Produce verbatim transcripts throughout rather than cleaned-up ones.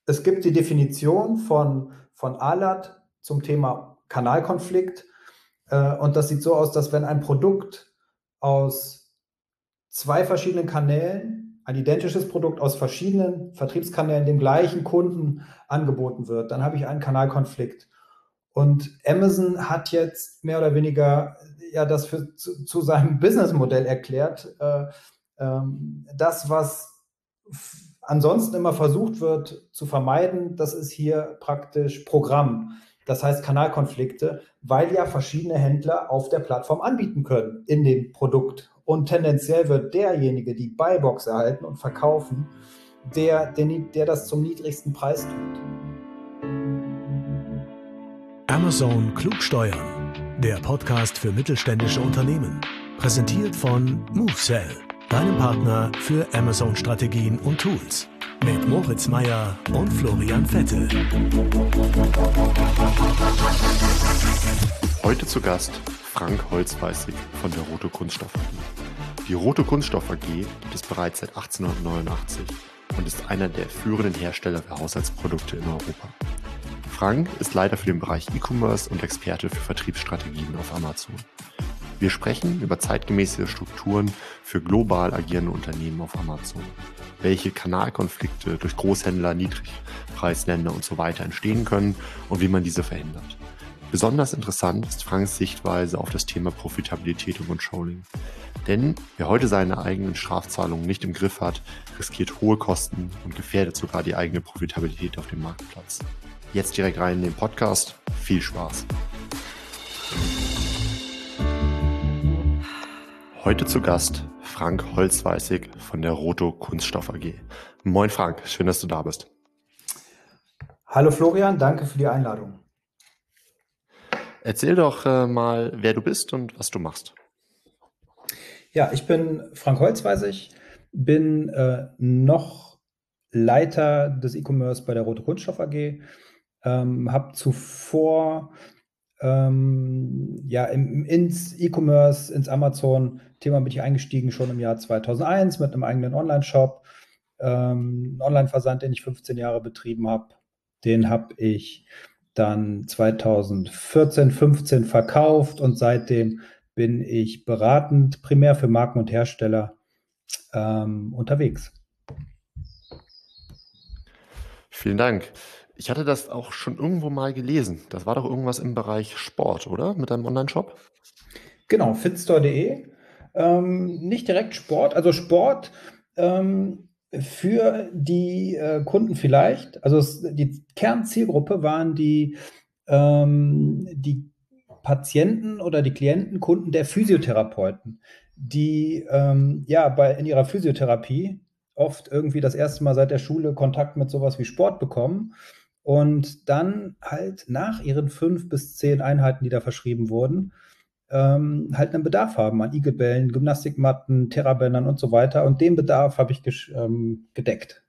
es gibt die Definition von, von Alat zum Thema Kanalkonflikt. Äh, und das sieht so aus, dass wenn ein Produkt aus zwei verschiedenen Kanälen, ein identisches Produkt aus verschiedenen Vertriebskanälen dem gleichen Kunden angeboten wird, dann habe ich einen Kanalkonflikt. Und Amazon hat jetzt mehr oder weniger ja das für, zu, zu seinem Businessmodell erklärt. Äh, ähm, das, was f- ansonsten immer versucht wird zu vermeiden, das ist hier praktisch Programm. Das heißt Kanalkonflikte, weil ja verschiedene Händler auf der Plattform anbieten können in dem Produkt. Und tendenziell wird derjenige, die Buybox erhalten und verkaufen, der, der, der das zum niedrigsten Preis tut. Amazon klug steuern, der Podcast für mittelständische Unternehmen. Präsentiert von MoveSell, deinem Partner für Amazon-Strategien und Tools. Mit Moritz Meyer und Florian Vettel. Heute zu Gast Frank Holzweißig von der Roto Kunststoff A G. Die Roto Kunststoff A G gibt es bereits seit achtzehnhundertneunundachtzig und ist einer der führenden Hersteller für Haushaltsprodukte in Europa. Frank ist Leiter für den Bereich E-Commerce und Experte für Vertriebsstrategien auf Amazon. Wir sprechen über zeitgemäße Strukturen für global agierende Unternehmen auf Amazon, welche Kanalkonflikte durch Großhändler, Niedrigpreisländer und so weiter entstehen können und wie man diese verhindert. Besonders interessant ist Franks Sichtweise auf das Thema Profitabilität und Controlling. Denn wer heute seine eigenen Strafzahlungen nicht im Griff hat, riskiert hohe Kosten und gefährdet sogar die eigene Profitabilität auf dem Marktplatz. Jetzt direkt rein in den Podcast. Viel Spaß. Heute zu Gast Frank Holzweißig von der Roto Kunststoff A G. Moin Frank, schön, dass du da bist. Hallo Florian, danke für die Einladung. Erzähl doch äh, mal, wer du bist und was du machst. Ja, ich bin Frank Holzweißig, bin äh, noch Leiter des E-Commerce bei der Roto Kunststoff A G. Ähm, habe zuvor ähm, ja, im, ins E-Commerce, ins Amazon-Thema bin ich eingestiegen schon im Jahr zweitausendeins mit einem eigenen Online-Shop. Ähm, einen Online-Versand, den ich fünfzehn Jahre betrieben habe. Den habe ich dann zweitausendvierzehn, fünfzehn verkauft und seitdem bin ich beratend primär für Marken und Hersteller ähm, unterwegs. Vielen Dank. Ich hatte das auch schon irgendwo mal gelesen. Das war doch irgendwas im Bereich Sport, oder? Mit deinem Online-Shop? Genau, fitstore punkt de. Ähm, nicht direkt Sport, also Sport ähm, für die äh, Kunden vielleicht. Also es, die Kernzielgruppe waren die, ähm, die Patienten oder die Klienten, Kunden der Physiotherapeuten, die ähm, ja bei, in ihrer Physiotherapie oft irgendwie das erste Mal seit der Schule Kontakt mit sowas wie Sport bekommen und dann halt nach ihren fünf bis zehn Einheiten, die da verschrieben wurden, ähm, halt einen Bedarf haben an Igelbällen, Gymnastikmatten, Terrabändern und so weiter. Und den Bedarf habe ich gesch- ähm, gedeckt.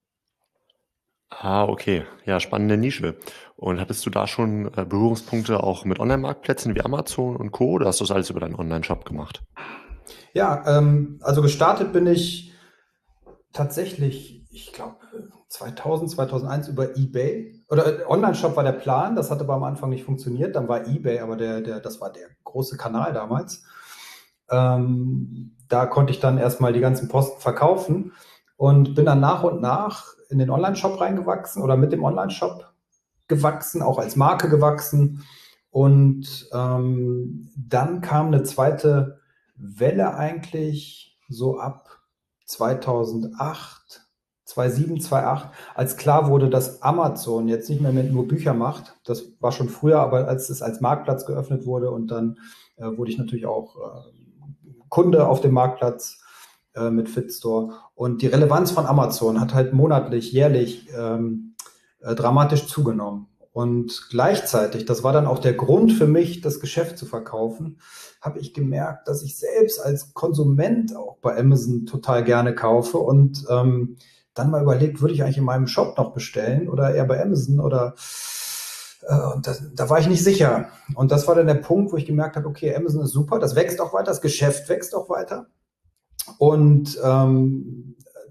Ah, okay. Ja, spannende Nische. Und hattest du da schon äh, Berührungspunkte auch mit Online-Marktplätzen wie Amazon und Co. Oder hast du das alles über deinen Online-Shop gemacht? Ja, ähm, also gestartet bin ich tatsächlich, ich glaube, zweitausend, zweitausendeins über eBay. Oder äh, Online-Shop war der Plan, das hatte aber am Anfang nicht funktioniert. Dann war eBay, aber der, der, das war der große Kanal damals. Ähm, da konnte ich dann erstmal die ganzen Posten verkaufen und bin dann nach und nach in den Online-Shop reingewachsen oder mit dem Online-Shop gewachsen, auch als Marke gewachsen. Und ähm, dann kam eine zweite Welle eigentlich so ab zweitausendacht, zweitausendsieben, zweitausendacht, als klar wurde, dass Amazon jetzt nicht mehr mit nur Bücher macht. Das war schon früher, aber als es als Marktplatz geöffnet wurde und dann äh, wurde ich natürlich auch äh, Kunde auf dem Marktplatz äh, mit Fitstore. Und die Relevanz von Amazon hat halt monatlich, jährlich ähm, äh, dramatisch zugenommen. Und gleichzeitig, das war dann auch der Grund für mich, das Geschäft zu verkaufen, habe ich gemerkt, dass ich selbst als Konsument auch bei Amazon total gerne kaufe und ähm, dann mal überlegt, würde ich eigentlich in meinem Shop noch bestellen oder eher bei Amazon oder äh, und das, da war ich nicht sicher. Und das war dann der Punkt, wo ich gemerkt habe, okay, Amazon ist super, das wächst auch weiter, das Geschäft wächst auch weiter. Und ähm,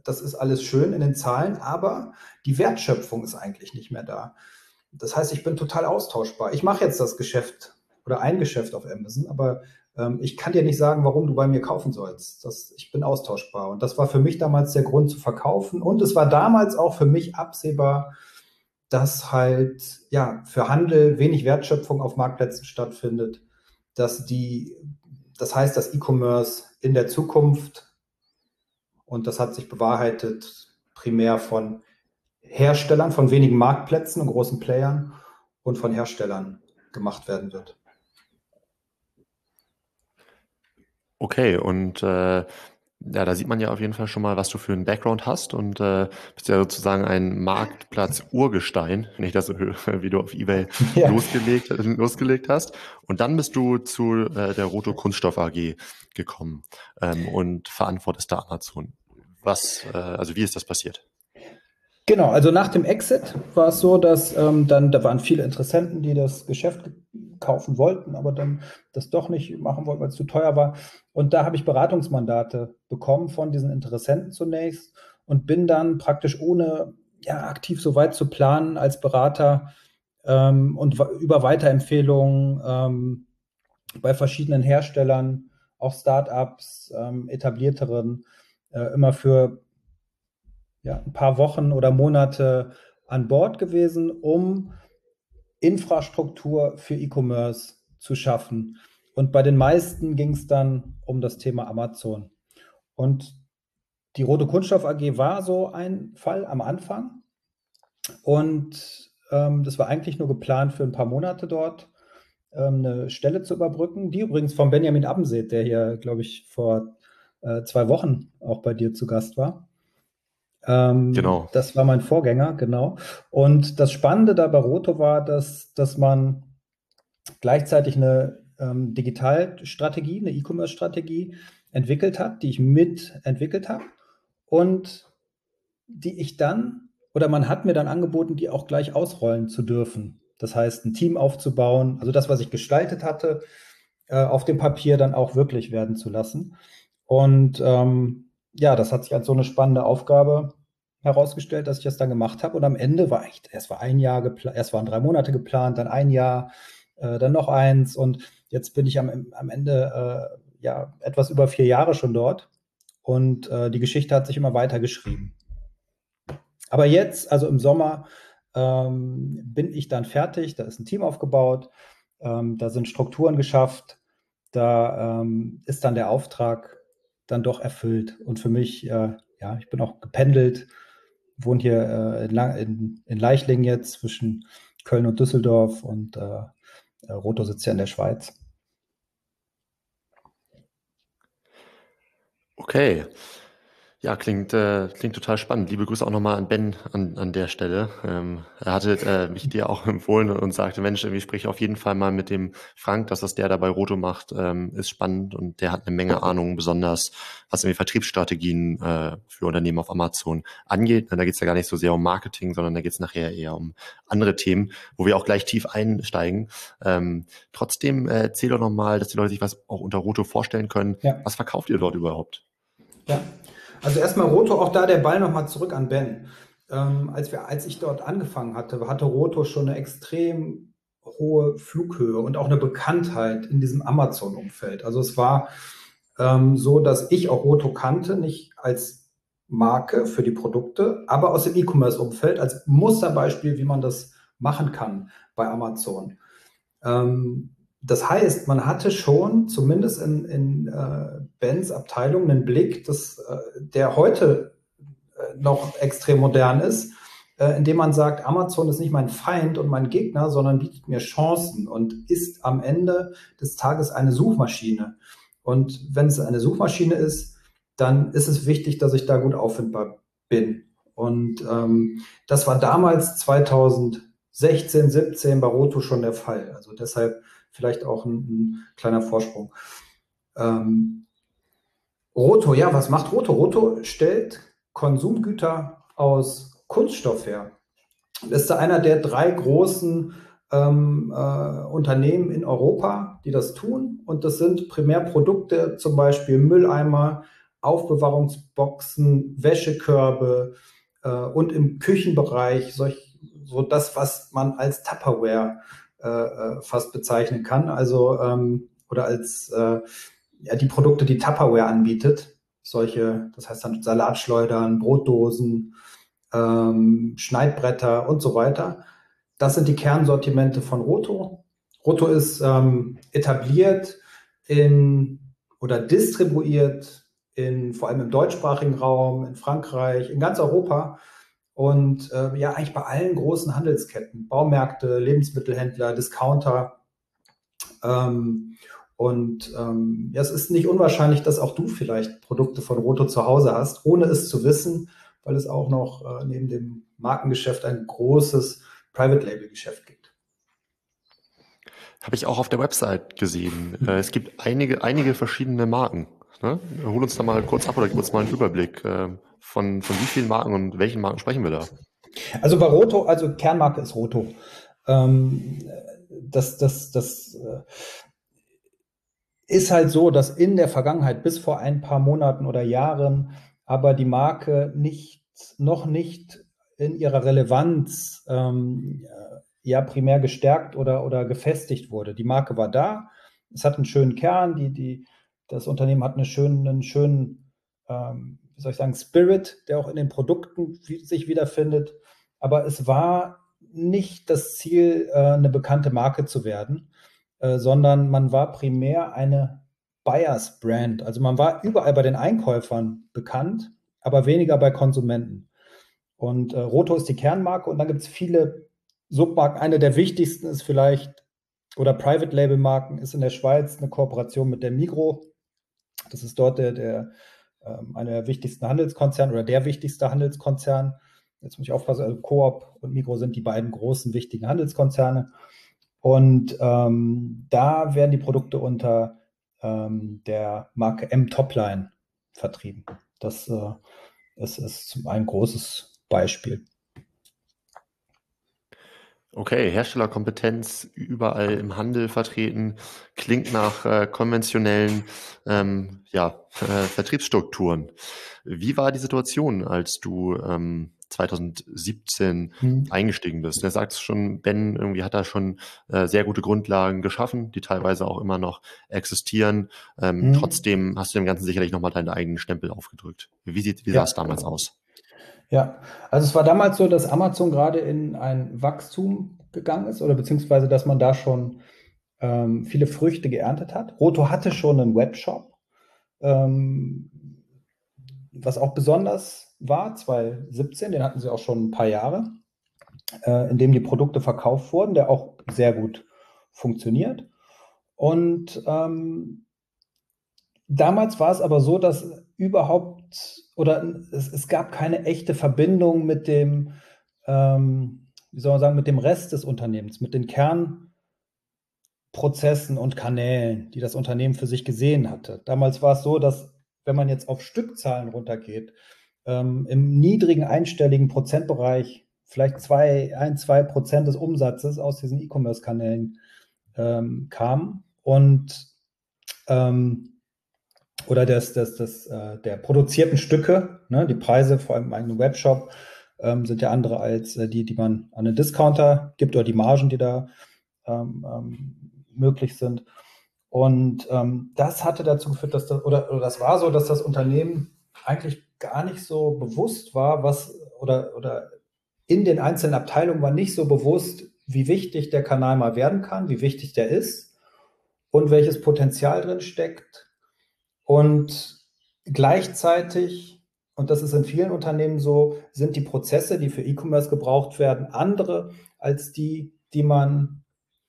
das ist alles schön in den Zahlen, aber die Wertschöpfung ist eigentlich nicht mehr da. Das heißt, ich bin total austauschbar. Ich mache jetzt das Geschäft oder ein Geschäft auf Amazon, aber ähm, ich kann dir nicht sagen, warum du bei mir kaufen sollst. Das, ich bin austauschbar. Und das war für mich damals der Grund zu verkaufen. Und es war damals auch für mich absehbar, dass halt ja für Handel wenig Wertschöpfung auf Marktplätzen stattfindet, dass die, das heißt, dass E-Commerce in der Zukunft, und das hat sich bewahrheitet, primär von Herstellern, von wenigen Marktplätzen und großen Playern und von Herstellern gemacht werden wird. Okay, und äh, ja, da sieht man ja auf jeden Fall schon mal, was du für einen Background hast und äh, bist ja sozusagen ein Marktplatz-Urgestein, wenn ich das so höre, wie du auf eBay ja. losgelegt, losgelegt hast. Und dann bist du zu äh, der Roto Kunststoff A G gekommen ähm, und verantwortest da Amazon. Was, äh, also wie ist das passiert? Genau, also nach dem Exit war es so, dass ähm, dann, da waren viele Interessenten, die das Geschäft kaufen wollten, aber dann das doch nicht machen wollten, weil es zu teuer war. Und da habe ich Beratungsmandate bekommen von diesen Interessenten zunächst und bin dann praktisch ohne ja, aktiv so weit zu planen als Berater ähm, und über Weiterempfehlungen ähm, bei verschiedenen Herstellern, auch Startups, ähm, etablierteren, äh, immer für ja, ein paar Wochen oder Monate an Bord gewesen, um Infrastruktur für E-Commerce zu schaffen. Und bei den meisten ging es dann um das Thema Amazon. Und die Roto Kunststoff A G war so ein Fall am Anfang. Und ähm, das war eigentlich nur geplant für ein paar Monate dort, ähm, eine Stelle zu überbrücken, die übrigens von Benjamin Abbenseet, der hier, glaube ich, vor äh, zwei Wochen auch bei dir zu Gast war. Ähm, genau. Das war mein Vorgänger, genau. Und das Spannende da bei Roto war, dass, dass man gleichzeitig eine ähm, Digitalstrategie, eine E-Commerce-Strategie entwickelt hat, die ich mitentwickelt habe und die ich dann, oder man hat mir dann angeboten, die auch gleich ausrollen zu dürfen. Das heißt, ein Team aufzubauen, also das, was ich gestaltet hatte, äh, auf dem Papier dann auch wirklich werden zu lassen. Und ähm, ja, das hat sich als so eine spannende Aufgabe herausgestellt, dass ich das dann gemacht habe. Und am Ende war echt, erst war ein Jahr geplant, erst waren drei Monate geplant, dann ein Jahr, äh, dann noch eins. Und jetzt bin ich am, am Ende äh, ja etwas über vier Jahre schon dort. Und äh, die Geschichte hat sich immer weiter geschrieben. Aber jetzt, also im Sommer, ähm, bin ich dann fertig. Da ist ein Team aufgebaut, ähm, da sind Strukturen geschafft, da ähm, ist dann der Auftrag dann doch erfüllt. Und für mich, äh, ja, ich bin auch gependelt, wohne hier äh, in, in, in Leichlingen jetzt zwischen Köln und Düsseldorf und äh, Roto sitzt ja in der Schweiz. Okay. Ja, klingt, äh, klingt total spannend. Liebe Grüße auch nochmal an Ben an, an der Stelle. Ähm, er hatte äh, mich dir auch empfohlen und sagte, Mensch, ich spreche auf jeden Fall mal mit dem Frank, dass das der da bei Roto macht, ähm, ist spannend und der hat eine Menge Ahnung, besonders was irgendwie Vertriebsstrategien äh, für Unternehmen auf Amazon angeht. Da geht es ja gar nicht so sehr um Marketing, sondern da geht es nachher eher um andere Themen, wo wir auch gleich tief einsteigen. Ähm, trotzdem äh, erzähl doch nochmal, dass die Leute sich was auch unter Roto vorstellen können. Ja. Was verkauft ihr dort überhaupt? Ja. Also erstmal Roto, auch da der Ball nochmal zurück an Ben. Ähm, als, wir, als ich dort angefangen hatte, hatte Roto schon eine extrem hohe Flughöhe und auch eine Bekanntheit in diesem Amazon-Umfeld. Also es war ähm, so, dass ich auch Roto kannte, nicht als Marke für die Produkte, aber aus dem E-Commerce-Umfeld als Musterbeispiel, wie man das machen kann bei Amazon. Ähm, Das heißt, man hatte schon, zumindest in, in äh, Bens Abteilung, einen Blick, das, äh, der heute äh, noch extrem modern ist, äh, indem man sagt, Amazon ist nicht mein Feind und mein Gegner, sondern bietet mir Chancen und ist am Ende des Tages eine Suchmaschine. Und wenn es eine Suchmaschine ist, dann ist es wichtig, dass ich da gut auffindbar bin. Und ähm, das war damals zweitausendsechzehn, siebzehn bei Roto schon der Fall. Also deshalb vielleicht auch ein, ein kleiner Vorsprung. Ähm, Roto, ja, was macht Roto? Roto stellt Konsumgüter aus Kunststoff her. Das ist einer der drei großen ähm, äh, Unternehmen in Europa, die das tun. Und das sind Primärprodukte, zum Beispiel Mülleimer, Aufbewahrungsboxen, Wäschekörbe äh, und im Küchenbereich solch, so das, was man als Tupperware äh, fast bezeichnen kann, also ähm, oder als äh, ja, die Produkte, die Tupperware anbietet, solche, das heißt dann Salatschleudern, Brotdosen, ähm, Schneidbretter und so weiter. Das sind die Kernsortimente von Roto. Roto ist ähm, etabliert in oder distribuiert in vor allem im deutschsprachigen Raum, in Frankreich, in ganz Europa und äh, ja eigentlich bei allen großen Handelsketten, Baumärkte, Lebensmittelhändler, Discounter. Ähm, und ähm, ja, es ist nicht unwahrscheinlich, dass auch du vielleicht Produkte von Roto zu Hause hast, ohne es zu wissen, weil es auch noch äh, neben dem Markengeschäft ein großes Private-Label-Geschäft gibt. Habe ich auch auf der Website gesehen. Äh, es gibt einige, einige verschiedene Marken. Ne? Hol uns da mal kurz ab oder gib uns mal einen Überblick. Äh, von, von wie vielen Marken und welchen Marken sprechen wir da? Also bei Roto, also Kernmarke ist Roto. Ähm, das, das, das äh, ist halt so, dass in der Vergangenheit bis vor ein paar Monaten oder Jahren aber die Marke nicht, noch nicht in ihrer Relevanz ähm, ja primär gestärkt oder, oder gefestigt wurde. Die Marke war da, es hat einen schönen Kern, die, die, das Unternehmen hat einen schönen, einen schönen ähm, wie soll ich sagen, Spirit, der auch in den Produkten sich wiederfindet. Aber es war nicht das Ziel, äh, eine bekannte Marke zu werden, äh, sondern man war primär eine Buyers Brand. Also man war überall bei den Einkäufern bekannt, aber weniger bei Konsumenten. Und äh, Roto ist die Kernmarke und dann gibt es viele Submarken. Eine der wichtigsten ist vielleicht, oder Private Label Marken ist in der Schweiz eine Kooperation mit der Migros. Das ist dort der, der ähm, einer der wichtigsten Handelskonzerne oder der wichtigste Handelskonzern. Jetzt muss ich aufpassen, also Coop und Migros sind die beiden großen wichtigen Handelskonzerne. Und ähm, da werden die Produkte unter ähm, der Marke M-Topline vertrieben. Das äh, ist, ist ein großes Beispiel. Okay, Herstellerkompetenz überall im Handel vertreten, klingt nach äh, konventionellen ähm, ja, äh, Vertriebsstrukturen. Wie war die Situation, als du ähm, zwanzig siebzehn hm. eingestiegen bist? Du sagst schon, Ben irgendwie hat da schon äh, sehr gute Grundlagen geschaffen, die teilweise auch immer noch existieren. Ähm, hm. Trotzdem hast du dem Ganzen sicherlich nochmal deinen eigenen Stempel aufgedrückt. Wie, sieht, wie sah ja. es damals aus? Ja, also es war damals so, dass Amazon gerade in ein Wachstum gegangen ist oder beziehungsweise, dass man da schon ähm, viele Früchte geerntet hat. Roto hatte schon einen Webshop, ähm, was auch besonders war, zwanzig siebzehn, den hatten sie auch schon ein paar Jahre, äh, in dem die Produkte verkauft wurden, der auch sehr gut funktioniert. Und ähm, damals war es aber so, dass überhaupt oder es, es gab keine echte Verbindung mit dem, ähm, wie soll man sagen, mit dem Rest des Unternehmens, mit den Kernprozessen und Kanälen, die das Unternehmen für sich gesehen hatte. Damals war es so, dass wenn man jetzt auf Stückzahlen runtergeht, ähm, im niedrigen einstelligen Prozentbereich vielleicht zwei, ein, zwei Prozent des Umsatzes aus diesen E-Commerce-Kanälen ähm, kam und ähm, oder des, des, des, äh, der produzierten Stücke, ne, die Preise, vor allem im eigenen Webshop, ähm, sind ja andere als äh, die, die man an den Discounter gibt oder die Margen, die da ähm, ähm, möglich sind. Und ähm, das hatte dazu geführt, dass das, oder, oder das war so, dass das Unternehmen eigentlich gar nicht so bewusst war, was, oder, oder in den einzelnen Abteilungen war nicht so bewusst, wie wichtig der Kanal mal werden kann, wie wichtig der ist und welches Potenzial drin steckt. Und gleichzeitig, und das ist in vielen Unternehmen so, sind die Prozesse, die für E-Commerce gebraucht werden, andere als die, die man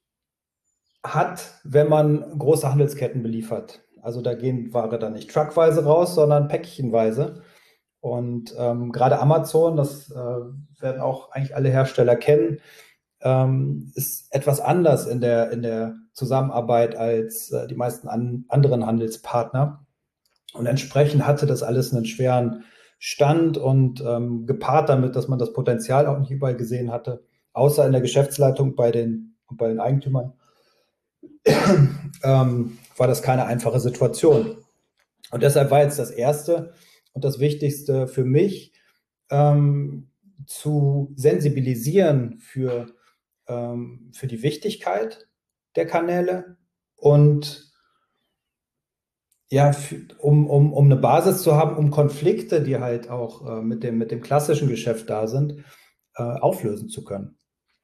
hat, wenn man große Handelsketten beliefert. Also da gehen Ware dann nicht truckweise raus, sondern päckchenweise. Und ähm, gerade Amazon, das äh, werden auch eigentlich alle Hersteller kennen, ähm, ist etwas anders in der, in der Zusammenarbeit als äh, die meisten an, anderen Handelspartner. Und entsprechend hatte das alles einen schweren Stand und ähm, gepaart damit, dass man das Potenzial auch nicht überall gesehen hatte, außer in der Geschäftsleitung bei den, bei den Eigentümern, ähm, war das keine einfache Situation. Und deshalb war jetzt das Erste und das Wichtigste für mich, ähm, zu sensibilisieren für, ähm, für die Wichtigkeit der Kanäle und ja, für, um, um, um eine Basis zu haben, um Konflikte, die halt auch äh, mit dem, mit dem klassischen Geschäft da sind, äh, auflösen zu können.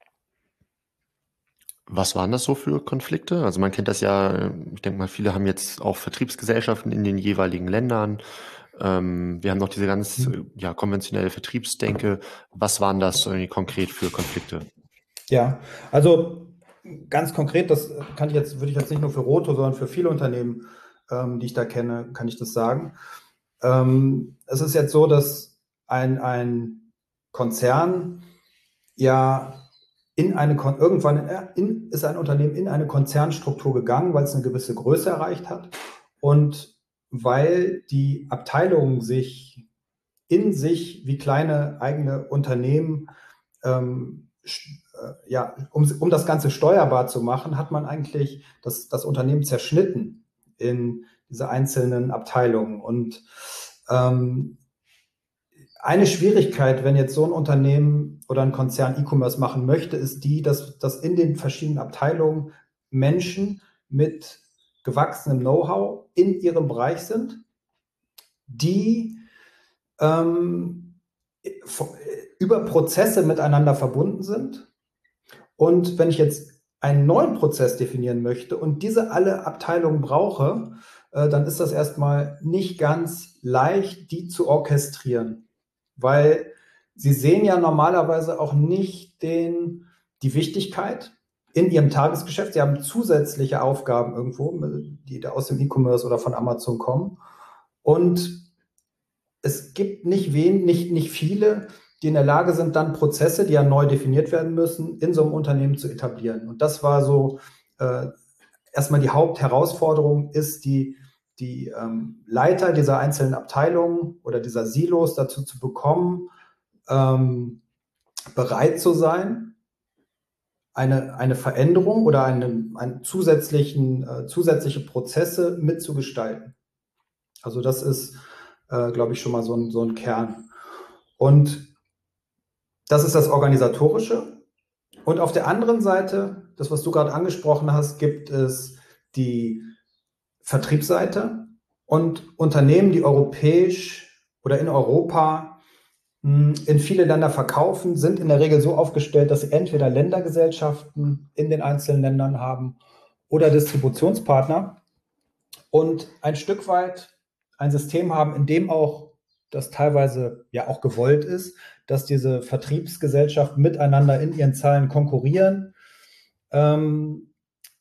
Was waren das so für Konflikte? Also man kennt das ja, ich denke mal, viele haben jetzt auch Vertriebsgesellschaften in den jeweiligen Ländern. Ähm, wir haben noch diese ganz Mhm. ja, konventionelle Vertriebsdenke. Was waren das irgendwie konkret für Konflikte? Ja, also ganz konkret, das kann ich jetzt, würde ich jetzt nicht nur für Roto, sondern für viele Unternehmen, ähm, die ich da kenne, kann ich das sagen. Ähm, es ist jetzt so, dass ein, ein Konzern ja in eine, Kon- irgendwann in, ist ein Unternehmen in eine Konzernstruktur gegangen, weil es eine gewisse Größe erreicht hat und weil die Abteilungen sich in sich wie kleine eigene Unternehmen ähm, äh, ja, um, um das Ganze steuerbar zu machen, hat man eigentlich das, das Unternehmen zerschnitten in diese einzelnen Abteilungen. Und ähm, eine Schwierigkeit, wenn jetzt so ein Unternehmen oder ein Konzern E-Commerce machen möchte, ist die, dass, dass in den verschiedenen Abteilungen Menschen mit gewachsenem Know-how in ihrem Bereich sind, die ähm, über Prozesse miteinander verbunden sind. Und wenn ich jetzt einen neuen Prozess definieren möchte und diese alle Abteilungen brauche, äh, dann ist das erstmal nicht ganz leicht, die zu orchestrieren, weil sie sehen ja normalerweise auch nicht den, die Wichtigkeit in ihrem Tagesgeschäft. Sie haben zusätzliche Aufgaben irgendwo, die da aus dem E-Commerce oder von Amazon kommen. Und es gibt nicht wen, nicht, nicht viele, die in der Lage sind, dann Prozesse, die ja neu definiert werden müssen, in so einem Unternehmen zu etablieren. Und das war so äh, erstmal die Hauptherausforderung, ist die, die ähm, Leiter dieser einzelnen Abteilungen oder dieser Silos dazu zu bekommen, ähm, bereit zu sein, eine, eine Veränderung oder eine, einen zusätzlichen, äh, zusätzliche Prozesse mitzugestalten. Also das ist, äh, glaube ich, schon mal so ein, so ein Kern. Und das ist das Organisatorische. Und auf der anderen Seite, das, was du gerade angesprochen hast, gibt es die Vertriebsseite und Unternehmen, die europäisch oder in Europa mh, in viele Länder verkaufen, sind in der Regel so aufgestellt, dass sie entweder Ländergesellschaften in den einzelnen Ländern haben oder Distributionspartner und ein Stück weit ein System haben, in dem auch das teilweise ja auch gewollt ist, dass diese Vertriebsgesellschaften miteinander in ihren Zahlen konkurrieren. Ähm,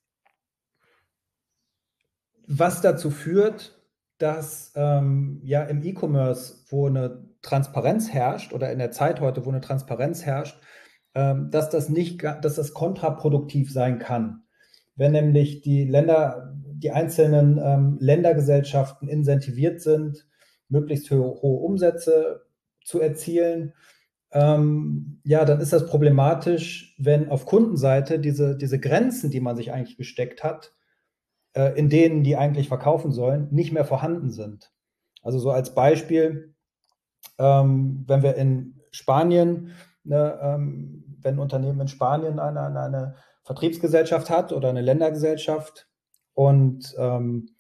was dazu führt, dass ähm, ja im E-Commerce, wo eine Transparenz herrscht oder in der Zeit heute, wo eine Transparenz herrscht, ähm, dass das nicht, dass das kontraproduktiv sein kann. Wenn nämlich die Länder, die einzelnen ähm, Ländergesellschaften incentiviert sind, möglichst hohe, hohe Umsätze zu erzielen, ähm, ja, dann ist das problematisch, wenn auf Kundenseite diese, diese Grenzen, die man sich eigentlich gesteckt hat, äh, in denen die eigentlich verkaufen sollen, nicht mehr vorhanden sind. Also so als Beispiel, ähm, wenn wir in Spanien, ne, ähm, wenn ein Unternehmen in Spanien eine, eine, eine Vertriebsgesellschaft hat oder eine Ländergesellschaft und ähm,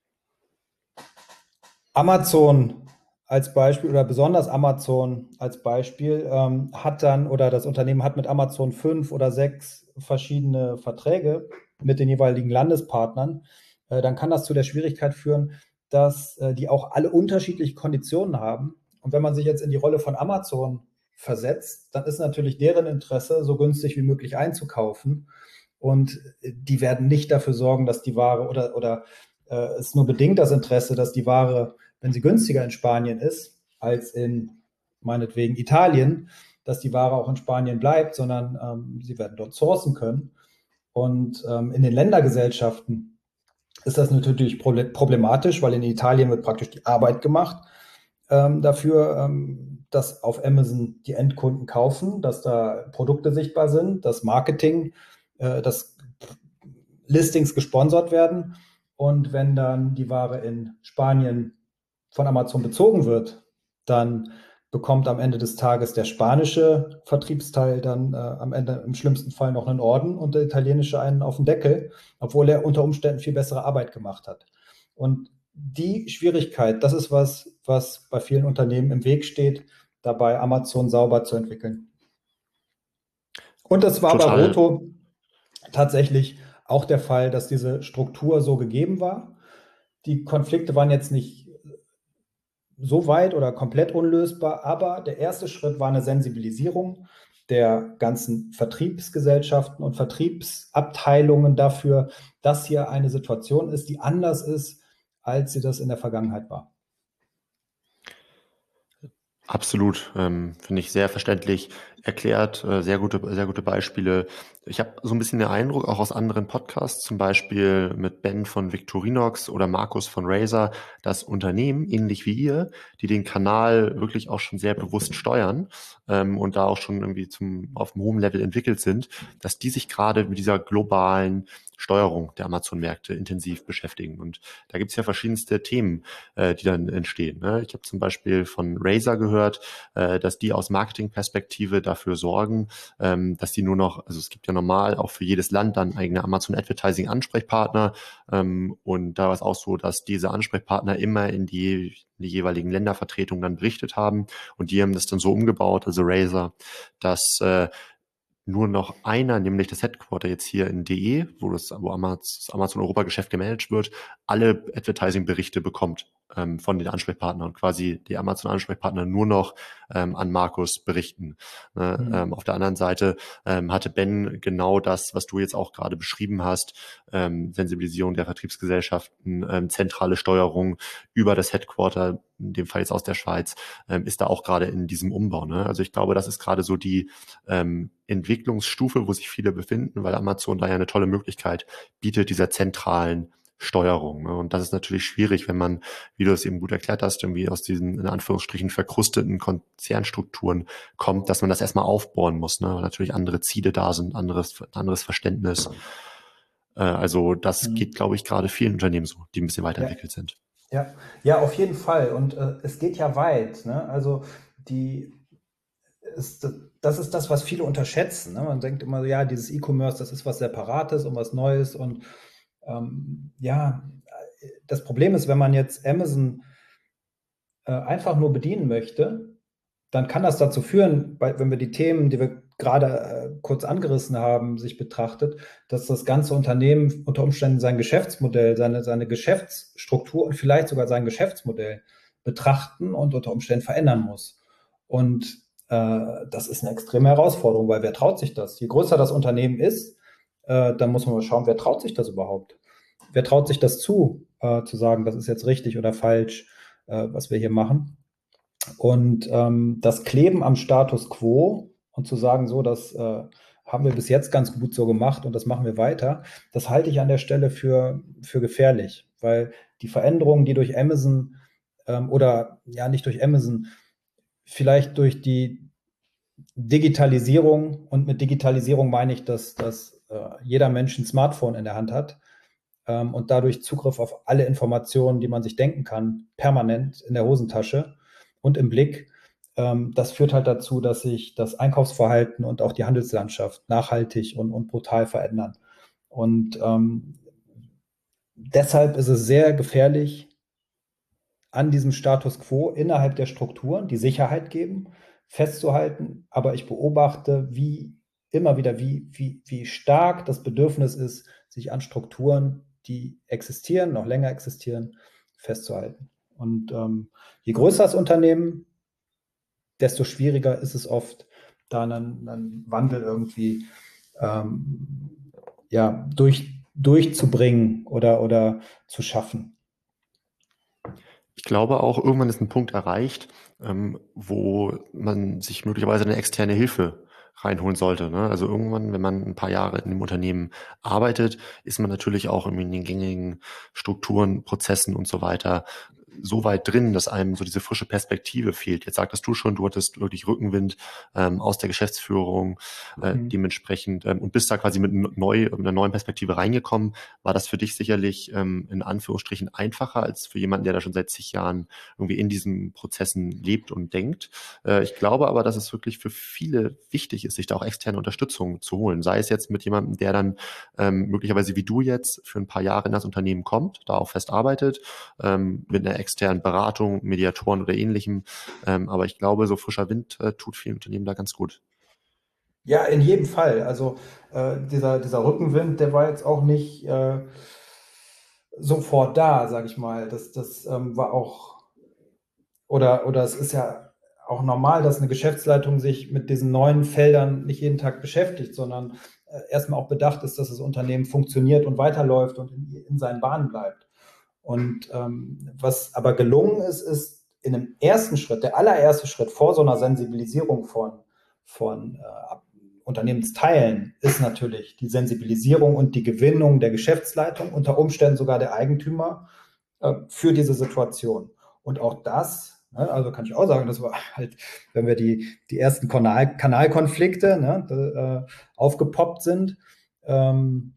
Amazon als Beispiel oder besonders Amazon als Beispiel ähm, hat dann oder das Unternehmen hat mit Amazon fünf oder sechs verschiedene Verträge mit den jeweiligen Landespartnern, äh, dann kann das zu der Schwierigkeit führen, dass äh, die auch alle unterschiedliche Konditionen haben. Und wenn man sich jetzt in die Rolle von Amazon versetzt, dann ist natürlich deren Interesse, so günstig wie möglich einzukaufen. Und die werden nicht dafür sorgen, dass die Ware oder, oder äh, ist nur bedingt das Interesse, dass die Ware, wenn sie günstiger in Spanien ist als in meinetwegen Italien, dass die Ware auch in Spanien bleibt, sondern ähm, sie werden dort sourcen können. Und ähm, in den Ländergesellschaften ist das natürlich problematisch, weil in Italien wird praktisch die Arbeit gemacht ähm, dafür, ähm, dass auf Amazon die Endkunden kaufen, dass da Produkte sichtbar sind, dass Marketing, äh, dass Listings gesponsert werden. Und wenn dann die Ware in Spanien von Amazon bezogen wird, dann bekommt am Ende des Tages der spanische Vertriebsteil dann äh, am Ende im schlimmsten Fall noch einen Orden und der italienische einen auf den Deckel, obwohl er unter Umständen viel bessere Arbeit gemacht hat. Und die Schwierigkeit, das ist was, was bei vielen Unternehmen im Weg steht, dabei Amazon sauber zu entwickeln. Und das war Total. bei Roto tatsächlich auch der Fall, dass diese Struktur so gegeben war. Die Konflikte waren jetzt nicht so weit oder komplett unlösbar, aber der erste Schritt war eine Sensibilisierung der ganzen Vertriebsgesellschaften und Vertriebsabteilungen dafür, dass hier eine Situation ist, die anders ist, als sie das in der Vergangenheit war. Absolut, ähm, finde ich sehr verständlich erklärt, äh, sehr gute, sehr gute Beispiele. Ich habe so ein bisschen den Eindruck, auch aus anderen Podcasts, zum Beispiel mit Ben von Victorinox oder Markus von Razer, dass Unternehmen, ähnlich wie ihr, die den Kanal wirklich auch schon sehr bewusst steuern ähm, und da auch schon irgendwie zum auf einem hohen Level entwickelt sind, dass die sich gerade mit dieser globalen Steuerung der Amazon-Märkte intensiv beschäftigen. Und da gibt es ja verschiedenste Themen, äh, die dann entstehen. Ne? Ich habe zum Beispiel von Razer gehört, äh, dass die aus Marketingperspektive dafür sorgen, ähm, dass die nur noch, also es gibt ja normal auch für jedes Land dann eigene Amazon-Advertising-Ansprechpartner ähm, und da war es auch so, dass diese Ansprechpartner immer in die, in die jeweiligen Ländervertretungen dann berichtet haben und die haben das dann so umgebaut, also Razer, dass äh, nur noch einer, nämlich das Headquarter jetzt hier in D E, wo das, wo das Amazon-Europa-Geschäft gemanagt wird, alle Advertising-Berichte bekommt ähm, von den Ansprechpartnern und quasi die Amazon-Ansprechpartner nur noch ähm, an Markus berichten. Ne? Mhm. Ähm, auf der anderen Seite ähm, hatte Ben genau das, was du jetzt auch gerade beschrieben hast, ähm, Sensibilisierung der Vertriebsgesellschaften, ähm, zentrale Steuerung über das Headquarter, in dem Fall jetzt aus der Schweiz, ähm, ist da auch gerade in diesem Umbau. Ne? Also ich glaube, das ist gerade so die ähm, Entwicklungsstufe, wo sich viele befinden, weil Amazon da ja eine tolle Möglichkeit bietet, dieser zentralen Steuerung. Ne? Und das ist natürlich schwierig, wenn man, wie du es eben gut erklärt hast, irgendwie aus diesen in Anführungsstrichen verkrusteten Konzernstrukturen kommt, dass man das erstmal aufbauen muss, ne? Weil natürlich andere Ziele da sind, anderes, anderes Verständnis. Äh, also das mhm. geht, glaube ich, gerade vielen Unternehmen so, die ein bisschen weiterentwickelt ja. sind. Ja, ja, auf jeden Fall. Und äh, es geht ja weit. Ne? Also die ist, das ist das, was viele unterschätzen. Ne? Man denkt immer, ja, dieses E-Commerce, das ist was Separates und was Neues. Und ähm, ja, das Problem ist, wenn man jetzt Amazon äh, einfach nur bedienen möchte, dann kann das dazu führen, weil, wenn wir die Themen, die wir gerade äh, kurz angerissen haben, sich betrachtet, dass das ganze Unternehmen unter Umständen sein Geschäftsmodell, seine, seine Geschäftsstruktur und vielleicht sogar sein Geschäftsmodell betrachten und unter Umständen verändern muss. Und äh, das ist eine extreme Herausforderung, weil wer traut sich das? Je größer das Unternehmen ist, äh, dann muss man mal schauen, wer traut sich das überhaupt? Wer traut sich das zu, äh, zu sagen, das ist jetzt richtig oder falsch, äh, was wir hier machen? Und ähm, das Kleben am Status quo und zu sagen, so, das äh, haben wir bis jetzt ganz gut so gemacht und das machen wir weiter, das halte ich an der Stelle für, für gefährlich, weil die Veränderungen, die durch Amazon ähm, oder ja nicht durch Amazon, vielleicht durch die Digitalisierung, und mit Digitalisierung meine ich, dass, dass äh, jeder Mensch ein Smartphone in der Hand hat ähm, und dadurch Zugriff auf alle Informationen, die man sich denken kann, permanent in der Hosentasche und im Blick. Ähm, das führt halt dazu, dass sich das Einkaufsverhalten und auch die Handelslandschaft nachhaltig und, und brutal verändern. Und ähm, deshalb ist es sehr gefährlich, an diesem Status quo innerhalb der Strukturen, die Sicherheit geben, festzuhalten. Aber ich beobachte, wie immer wieder, wie, wie, wie stark das Bedürfnis ist, sich an Strukturen, die existieren, noch länger existieren, festzuhalten. Und ähm, je größer das Unternehmen, desto schwieriger ist es oft, da einen, einen Wandel irgendwie ähm, ja, durch, durchzubringen oder, oder zu schaffen. Ich glaube auch, irgendwann ist ein Punkt erreicht, ähm, wo man sich möglicherweise eine externe Hilfe reinholen sollte. Ne? Also irgendwann, wenn man ein paar Jahre in dem Unternehmen arbeitet, ist man natürlich auch in den gängigen Strukturen, Prozessen und so weiter so weit drin, dass einem so diese frische Perspektive fehlt. Jetzt sagtest du schon, du hattest wirklich Rückenwind ähm, aus der Geschäftsführung äh, mhm. dementsprechend ähm, und bist da quasi mit, neu, mit einer neuen Perspektive reingekommen. War das für dich sicherlich ähm, in Anführungsstrichen einfacher als für jemanden, der da schon seit zig Jahren irgendwie in diesen Prozessen lebt und denkt? Äh, ich glaube aber, dass es wirklich für viele wichtig ist, sich da auch externe Unterstützung zu holen. Sei es jetzt mit jemandem, der dann ähm, möglicherweise wie du jetzt für ein paar Jahre in das Unternehmen kommt, da auch fest arbeitet, ähm, mit einer externen Beratung, Mediatoren oder ähnlichem. Ähm, aber ich glaube, so frischer Wind äh, tut vielen Unternehmen da ganz gut. Ja, in jedem Fall. Also äh, dieser, dieser Rückenwind, der war jetzt auch nicht äh, sofort da, sage ich mal. Das, das ähm, war auch, oder, oder es ist ja auch normal, dass eine Geschäftsleitung sich mit diesen neuen Feldern nicht jeden Tag beschäftigt, sondern äh, erstmal auch bedacht ist, dass das Unternehmen funktioniert und weiterläuft und in, in seinen Bahnen bleibt. Und ähm, was aber gelungen ist, ist in einem ersten Schritt, der allererste Schritt vor so einer Sensibilisierung von, von äh, Unternehmensteilen ist natürlich die Sensibilisierung und die Gewinnung der Geschäftsleitung, unter Umständen sogar der Eigentümer äh, für diese Situation. Und auch das, ne, also kann ich auch sagen, das war halt, wenn wir die, die ersten Kanal, Kanalkonflikte ne, äh, aufgepoppt sind, ähm,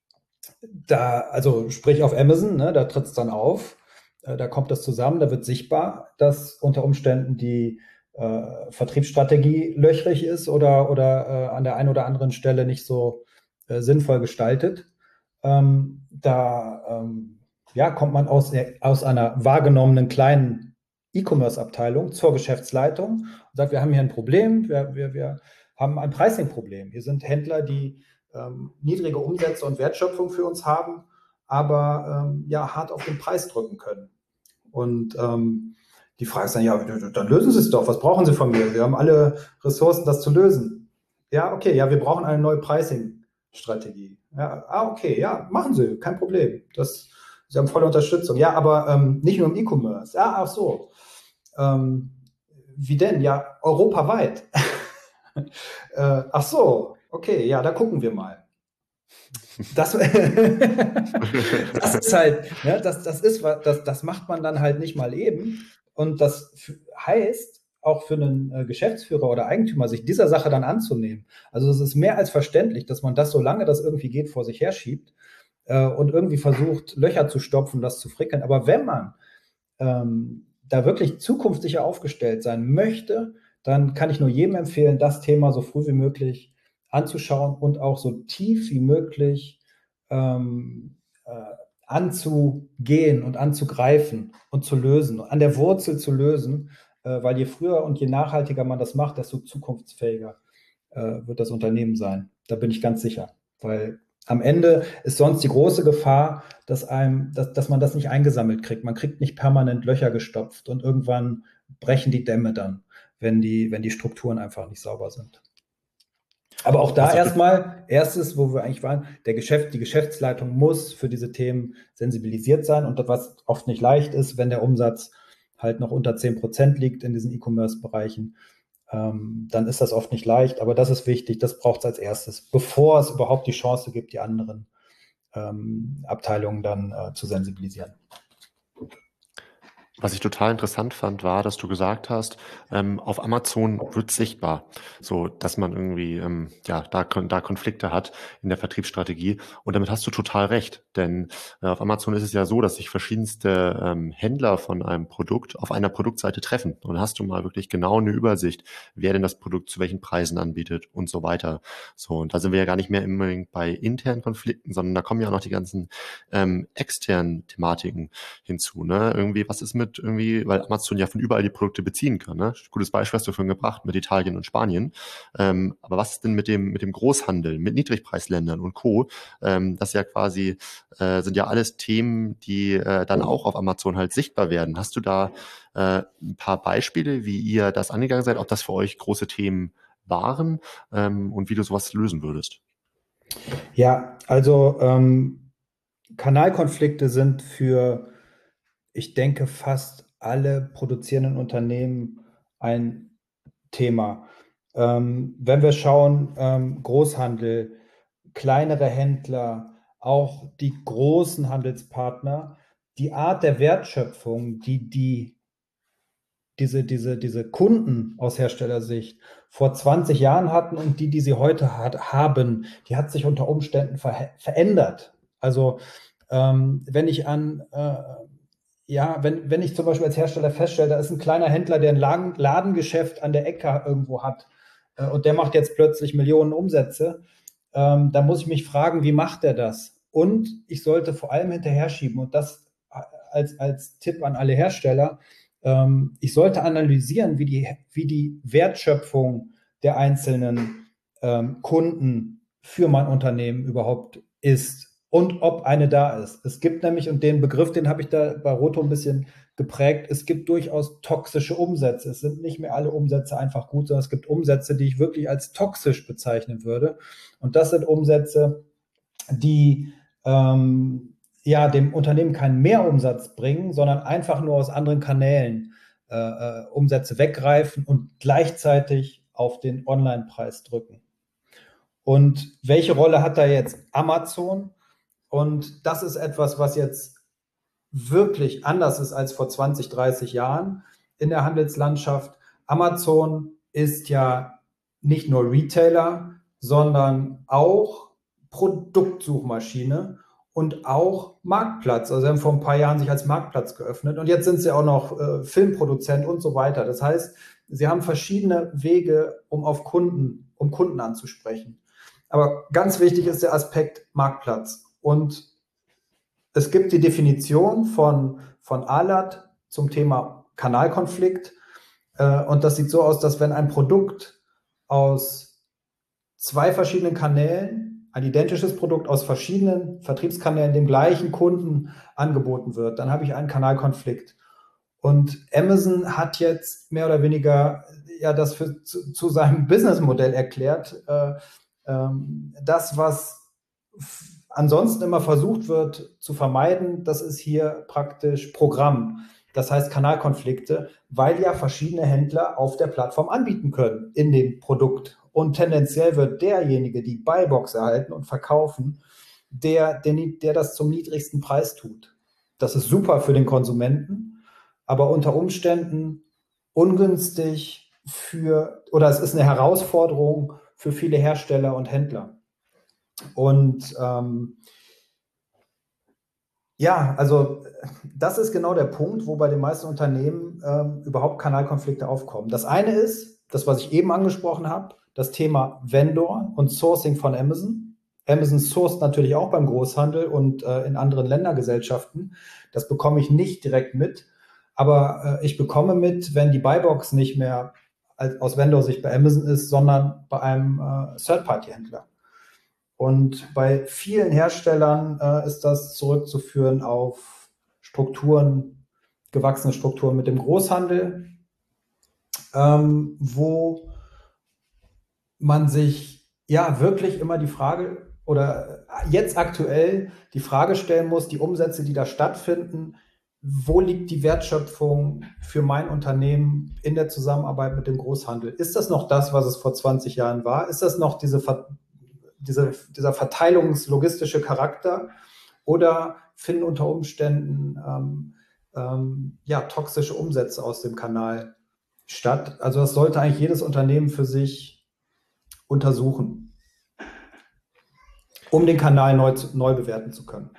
da, also sprich auf Amazon, ne, da tritt es dann auf, äh, da kommt das zusammen, da wird sichtbar, dass unter Umständen die äh, Vertriebsstrategie löchrig ist oder, oder äh, an der einen oder anderen Stelle nicht so äh, sinnvoll gestaltet. Ähm, da ähm, ja, kommt man aus, aus einer wahrgenommenen kleinen E-Commerce-Abteilung zur Geschäftsleitung und sagt, wir haben hier ein Problem, wir, wir, wir haben ein Pricing-Problem. Hier sind Händler, die ähm, niedrige Umsätze und Wertschöpfung für uns haben, aber ähm, ja, hart auf den Preis drücken können. Und ähm, die Frage ist dann, ja, dann lösen Sie es doch. Was brauchen Sie von mir? Wir haben alle Ressourcen, das zu lösen. Ja, okay, ja, wir brauchen eine neue Pricing-Strategie. Ja, ah, okay, ja, machen Sie, kein Problem. Das, Sie haben volle Unterstützung. Ja, aber ähm, nicht nur im E-Commerce. Ja, ach so. Ähm, wie denn? Ja, europaweit. äh, ach so, okay, ja, da gucken wir mal. Das, das ist halt, ne, das, das ist das, das macht man dann halt nicht mal eben. Und das heißt, auch für einen Geschäftsführer oder Eigentümer, sich dieser Sache dann anzunehmen. Also es ist mehr als verständlich, dass man das, solange das irgendwie geht, vor sich herschiebt äh, und irgendwie versucht, Löcher zu stopfen, das zu frickeln. Aber wenn man ähm, da wirklich zukunftssicher aufgestellt sein möchte, dann kann ich nur jedem empfehlen, das Thema so früh wie möglich anzuschauen und auch so tief wie möglich ähm, äh, anzugehen und anzugreifen und zu lösen, an der Wurzel zu lösen, äh, weil je früher und je nachhaltiger man das macht, desto zukunftsfähiger äh, wird das Unternehmen sein. Da bin ich ganz sicher, weil am Ende ist sonst die große Gefahr, dass, einem, dass, dass man das nicht eingesammelt kriegt. Man kriegt nicht permanent Löcher gestopft und irgendwann brechen die Dämme dann, wenn die, wenn die Strukturen einfach nicht sauber sind. Aber auch da erstmal, erstes, wo wir eigentlich waren, der Geschäft, die Geschäftsleitung muss für diese Themen sensibilisiert sein und was oft nicht leicht ist, wenn der Umsatz halt noch unter zehn Prozent liegt in diesen E-Commerce-Bereichen, ähm, dann ist das oft nicht leicht, aber das ist wichtig, das braucht es als erstes, bevor es überhaupt die Chance gibt, die anderen ähm, Abteilungen dann äh, zu sensibilisieren. Was ich total interessant fand, war, dass du gesagt hast, ähm, auf Amazon wird sichtbar, so dass man irgendwie ähm, ja da, da Konflikte hat in der Vertriebsstrategie. Und damit hast du total recht, denn äh, auf Amazon ist es ja so, dass sich verschiedenste ähm, Händler von einem Produkt auf einer Produktseite treffen. Und dann hast du mal wirklich genau eine Übersicht, wer denn das Produkt zu welchen Preisen anbietet und so weiter. So, und da sind wir ja gar nicht mehr unbedingt bei internen Konflikten, sondern da kommen ja auch noch die ganzen ähm, externen Thematiken hinzu. Ne? Irgendwie, was ist mit irgendwie, weil Amazon ja von überall die Produkte beziehen kann. Ne? Gutes Beispiel hast du vorhin gebracht mit Italien und Spanien. Ähm, aber was ist denn mit dem mit dem Großhandel, mit Niedrigpreisländern und Co.? Ähm, das ja quasi äh, sind ja alles Themen, die äh, dann auch auf Amazon halt sichtbar werden. Hast du da äh, ein paar Beispiele, wie ihr das angegangen seid, ob das für euch große Themen waren ähm, und wie du sowas lösen würdest? Ja, also ähm, Kanalkonflikte sind für, ich denke, fast alle produzierenden Unternehmen ein Thema. Ähm, wenn wir schauen, ähm, Großhandel, kleinere Händler, auch die großen Handelspartner, die Art der Wertschöpfung, die, die diese, diese, diese Kunden aus Herstellersicht vor zwanzig Jahren hatten und die, die sie heute hat, haben, die hat sich unter Umständen ver verändert. Also ähm, wenn ich an, äh, ja, wenn, wenn ich zum Beispiel als Hersteller feststelle, da ist ein kleiner Händler, der ein Laden, Ladengeschäft an der Ecke irgendwo hat äh, und der macht jetzt plötzlich Millionen Umsätze, ähm, da muss ich mich fragen, wie macht der das? Und ich sollte vor allem hinterher schieben und das als, als Tipp an alle Hersteller, ähm, ich sollte analysieren, wie die, wie die Wertschöpfung der einzelnen ähm, Kunden für mein Unternehmen überhaupt ist und ob eine da ist. Es gibt nämlich, und den Begriff, den habe ich da bei Roto ein bisschen geprägt, es gibt durchaus toxische Umsätze. Es sind nicht mehr alle Umsätze einfach gut, sondern es gibt Umsätze, die ich wirklich als toxisch bezeichnen würde. Und das sind Umsätze, die ähm, ja, dem Unternehmen keinen Mehrumsatz bringen, sondern einfach nur aus anderen Kanälen äh, äh, Umsätze weggreifen und gleichzeitig auf den Online-Preis drücken. Und welche Rolle hat da jetzt Amazon? Und das ist etwas, was jetzt wirklich anders ist als vor zwanzig, dreißig Jahren in der Handelslandschaft. Amazon ist ja nicht nur Retailer, sondern auch Produktsuchmaschine und auch Marktplatz. Also sie haben vor ein paar Jahren sich als Marktplatz geöffnet und jetzt sind sie auch noch äh, Filmproduzent und so weiter. Das heißt, sie haben verschiedene Wege, um auf Kunden, um Kunden anzusprechen. Aber ganz wichtig ist der Aspekt Marktplatz. Und es gibt die Definition von, von Alat zum Thema Kanalkonflikt. Äh, und das sieht so aus, dass wenn ein Produkt aus zwei verschiedenen Kanälen, ein identisches Produkt aus verschiedenen Vertriebskanälen dem gleichen Kunden angeboten wird, dann habe ich einen Kanalkonflikt. Und Amazon hat jetzt mehr oder weniger ja das für, zu, zu seinem Businessmodell erklärt. Äh, ähm, das, was ansonsten immer versucht wird zu vermeiden, das ist hier praktisch Programm. Das heißt Kanalkonflikte, weil ja verschiedene Händler auf der Plattform anbieten können in dem Produkt. Und tendenziell wird derjenige, die Buybox erhalten und verkaufen, der, der, der das zum niedrigsten Preis tut. Das ist super für den Konsumenten, aber unter Umständen ungünstig für, oder es ist eine Herausforderung für viele Hersteller und Händler. Und ähm, ja, also das ist genau der Punkt, wo bei den meisten Unternehmen ähm, überhaupt Kanalkonflikte aufkommen. Das eine ist, das, was ich eben angesprochen habe, das Thema Vendor und Sourcing von Amazon. Amazon sourced natürlich auch beim Großhandel und äh, in anderen Ländergesellschaften. Das bekomme ich nicht direkt mit, aber äh, ich bekomme mit, wenn die Buybox nicht mehr als, aus Vendor-Sicht bei Amazon ist, sondern bei einem äh, Third-Party-Händler. Und bei vielen Herstellern äh, ist das zurückzuführen auf Strukturen, gewachsene Strukturen mit dem Großhandel, ähm, wo man sich ja wirklich immer die Frage oder jetzt aktuell die Frage stellen muss, die Umsätze, die da stattfinden, wo liegt die Wertschöpfung für mein Unternehmen in der Zusammenarbeit mit dem Großhandel? Ist das noch das, was es vor zwanzig Jahren war? Ist das noch diese Ver Diese, dieser verteilungslogistische Charakter oder finden unter Umständen ähm, ähm, ja, toxische Umsätze aus dem Kanal statt? Also das sollte eigentlich jedes Unternehmen für sich untersuchen, um den Kanal neu, neu bewerten zu können.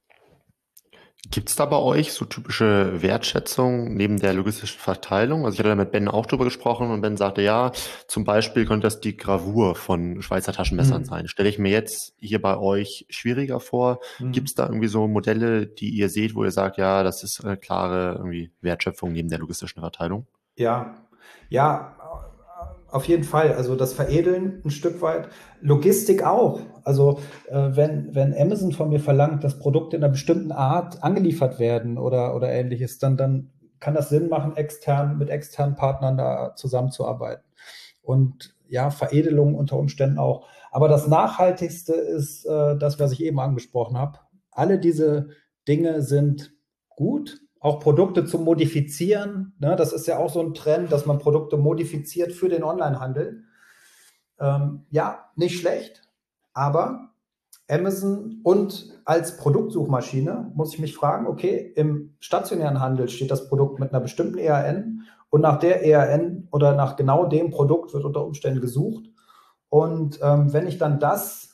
Gibt es da bei euch so typische Wertschätzung neben der logistischen Verteilung? Also ich hatte da mit Ben auch drüber gesprochen und Ben sagte, ja, zum Beispiel könnte das die Gravur von Schweizer Taschenmessern mhm. sein. Stelle ich mir jetzt hier bei euch schwieriger vor. Mhm. Gibt es da irgendwie so Modelle, die ihr seht, wo ihr sagt, ja, das ist eine klare irgendwie Wertschöpfung neben der logistischen Verteilung? Ja, ja, auf jeden Fall. Also das Veredeln ein Stück weit. Logistik auch. Also äh, wenn, wenn Amazon von mir verlangt, dass Produkte in einer bestimmten Art angeliefert werden oder, oder ähnliches, dann, dann kann das Sinn machen, extern mit externen Partnern da zusammenzuarbeiten. Und ja, Veredelung unter Umständen auch. Aber das Nachhaltigste ist äh, das, was ich eben angesprochen habe. Alle diese Dinge sind gut. Auch Produkte zu modifizieren, ne, das ist ja auch so ein Trend, dass man Produkte modifiziert für den Onlinehandel. Ähm, ja, nicht schlecht, aber Amazon und als Produktsuchmaschine muss ich mich fragen, okay, im stationären Handel steht das Produkt mit einer bestimmten E A N und nach der E A N oder nach genau dem Produkt wird unter Umständen gesucht. Und ähm, wenn ich dann das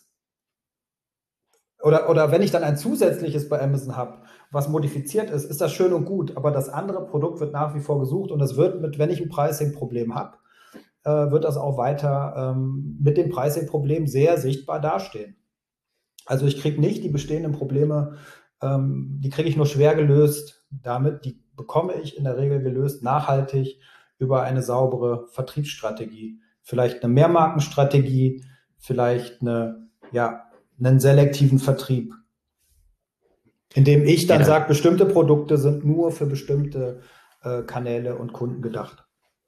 oder, oder wenn ich dann ein zusätzliches bei Amazon habe, was modifiziert ist, ist das schön und gut, aber das andere Produkt wird nach wie vor gesucht und es wird mit, wenn ich ein Pricing-Problem habe, äh, wird das auch weiter ähm, mit dem Pricing-Problem sehr sichtbar dastehen. Also ich kriege nicht die bestehenden Probleme, ähm, die kriege ich nur schwer gelöst damit, die bekomme ich in der Regel gelöst nachhaltig über eine saubere Vertriebsstrategie. Vielleicht eine Mehrmarkenstrategie, vielleicht eine, ja, einen selektiven Vertrieb, indem ich dann Ja. sage, bestimmte Produkte sind nur für bestimmte äh, Kanäle und Kunden gedacht.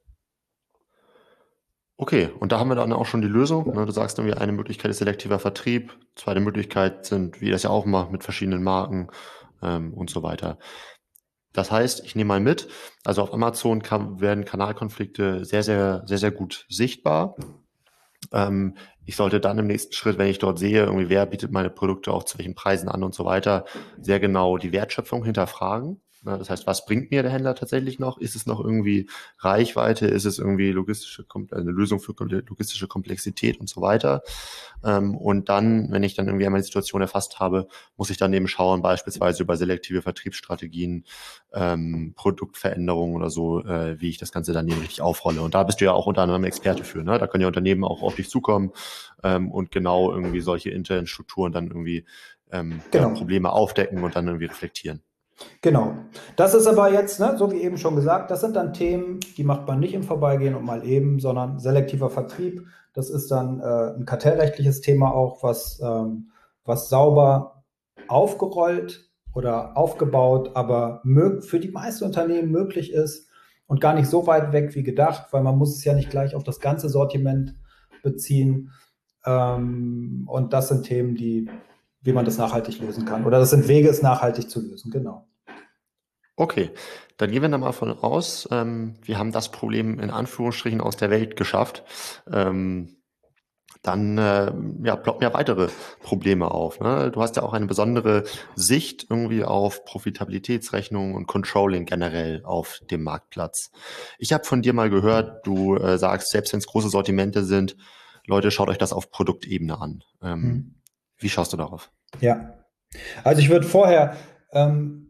Okay, und da haben wir dann auch schon die Lösung. Ne? Du sagst irgendwie, eine Möglichkeit ist selektiver Vertrieb, zweite Möglichkeit sind, wie ihr das ja auch macht, mit verschiedenen Marken ähm, und so weiter. Das heißt, ich nehme mal mit, also auf Amazon kann, werden Kanalkonflikte sehr, sehr, sehr, sehr gut sichtbar. Ähm, ich sollte dann im nächsten Schritt, wenn ich dort sehe, irgendwie wer bietet meine Produkte auch zu welchen Preisen an und so weiter, sehr genau die Wertschöpfung hinterfragen. Ne? Das heißt, was bringt mir der Händler tatsächlich noch? Ist es noch irgendwie Reichweite? Ist es irgendwie logistische, eine Lösung für logistische Komplexität und so weiter? Ähm, und dann, wenn ich dann irgendwie einmal die Situation erfasst habe, muss ich dann eben schauen, beispielsweise über selektive Vertriebsstrategien, ähm, Produktveränderungen oder so, äh, wie ich das Ganze dann eben richtig aufrolle. Und da bist du ja auch unter anderem Experte für. Ne? Da können ja Unternehmen auch auf dich zukommen ähm, und genau irgendwie solche internen Strukturen dann irgendwie ähm, Genau. ja, Probleme aufdecken und dann irgendwie reflektieren. Genau. Das ist aber jetzt, ne, so wie eben schon gesagt, das sind dann Themen, die macht man nicht im Vorbeigehen und mal eben, sondern selektiver Vertrieb. Das ist dann äh, ein kartellrechtliches Thema auch, was, ähm, was sauber aufgerollt oder aufgebaut, aber mög- für die meisten Unternehmen möglich ist und gar nicht so weit weg wie gedacht, weil man muss es ja nicht gleich auf das ganze Sortiment beziehen. Ähm, und das sind Themen, die, wie man das nachhaltig lösen kann. Oder das sind Wege, es nachhaltig zu lösen, genau. Okay, dann gehen wir da mal von aus, ähm, wir haben das Problem in Anführungsstrichen aus der Welt geschafft. Ähm, dann äh, ja, ploppen ja weitere Probleme auf. Ne? Du hast ja auch eine besondere Sicht irgendwie auf Profitabilitätsrechnung und Controlling generell auf dem Marktplatz. Ich habe von dir mal gehört, du äh, sagst, selbst wenn es große Sortimente sind, Leute, schaut euch das auf Produktebene an. Ähm, hm. Wie schaust du darauf? Ja, also ich würde vorher ähm,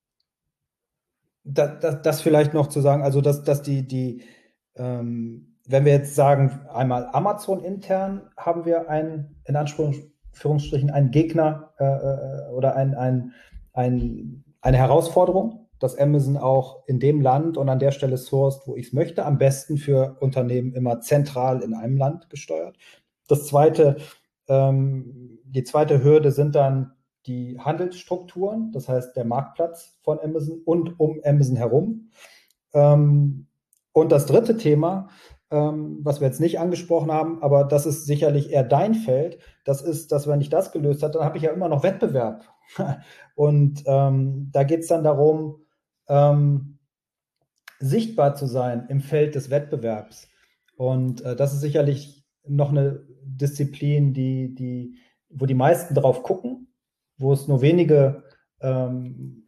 da, da, das vielleicht noch zu sagen, also dass, dass die, die ähm, wenn wir jetzt sagen, einmal Amazon intern haben wir einen, in Anführungsstrichen, einen Gegner äh, oder ein, ein, ein, eine Herausforderung, dass Amazon auch in dem Land und an der Stelle sourced, wo ich es möchte, am besten für Unternehmen immer zentral in einem Land gesteuert. Das zweite, ähm, die zweite Hürde sind dann die Handelsstrukturen, das heißt der Marktplatz von Amazon und um Amazon herum. Ähm, und das dritte Thema, ähm, was wir jetzt nicht angesprochen haben, aber das ist sicherlich eher dein Feld, das ist, dass wenn ich das gelöst habe, dann habe ich ja immer noch Wettbewerb. Und ähm, da geht es dann darum, ähm, sichtbar zu sein im Feld des Wettbewerbs. Und äh, das ist sicherlich noch eine Disziplin, die, die, wo die meisten drauf gucken, wo es nur wenige ähm,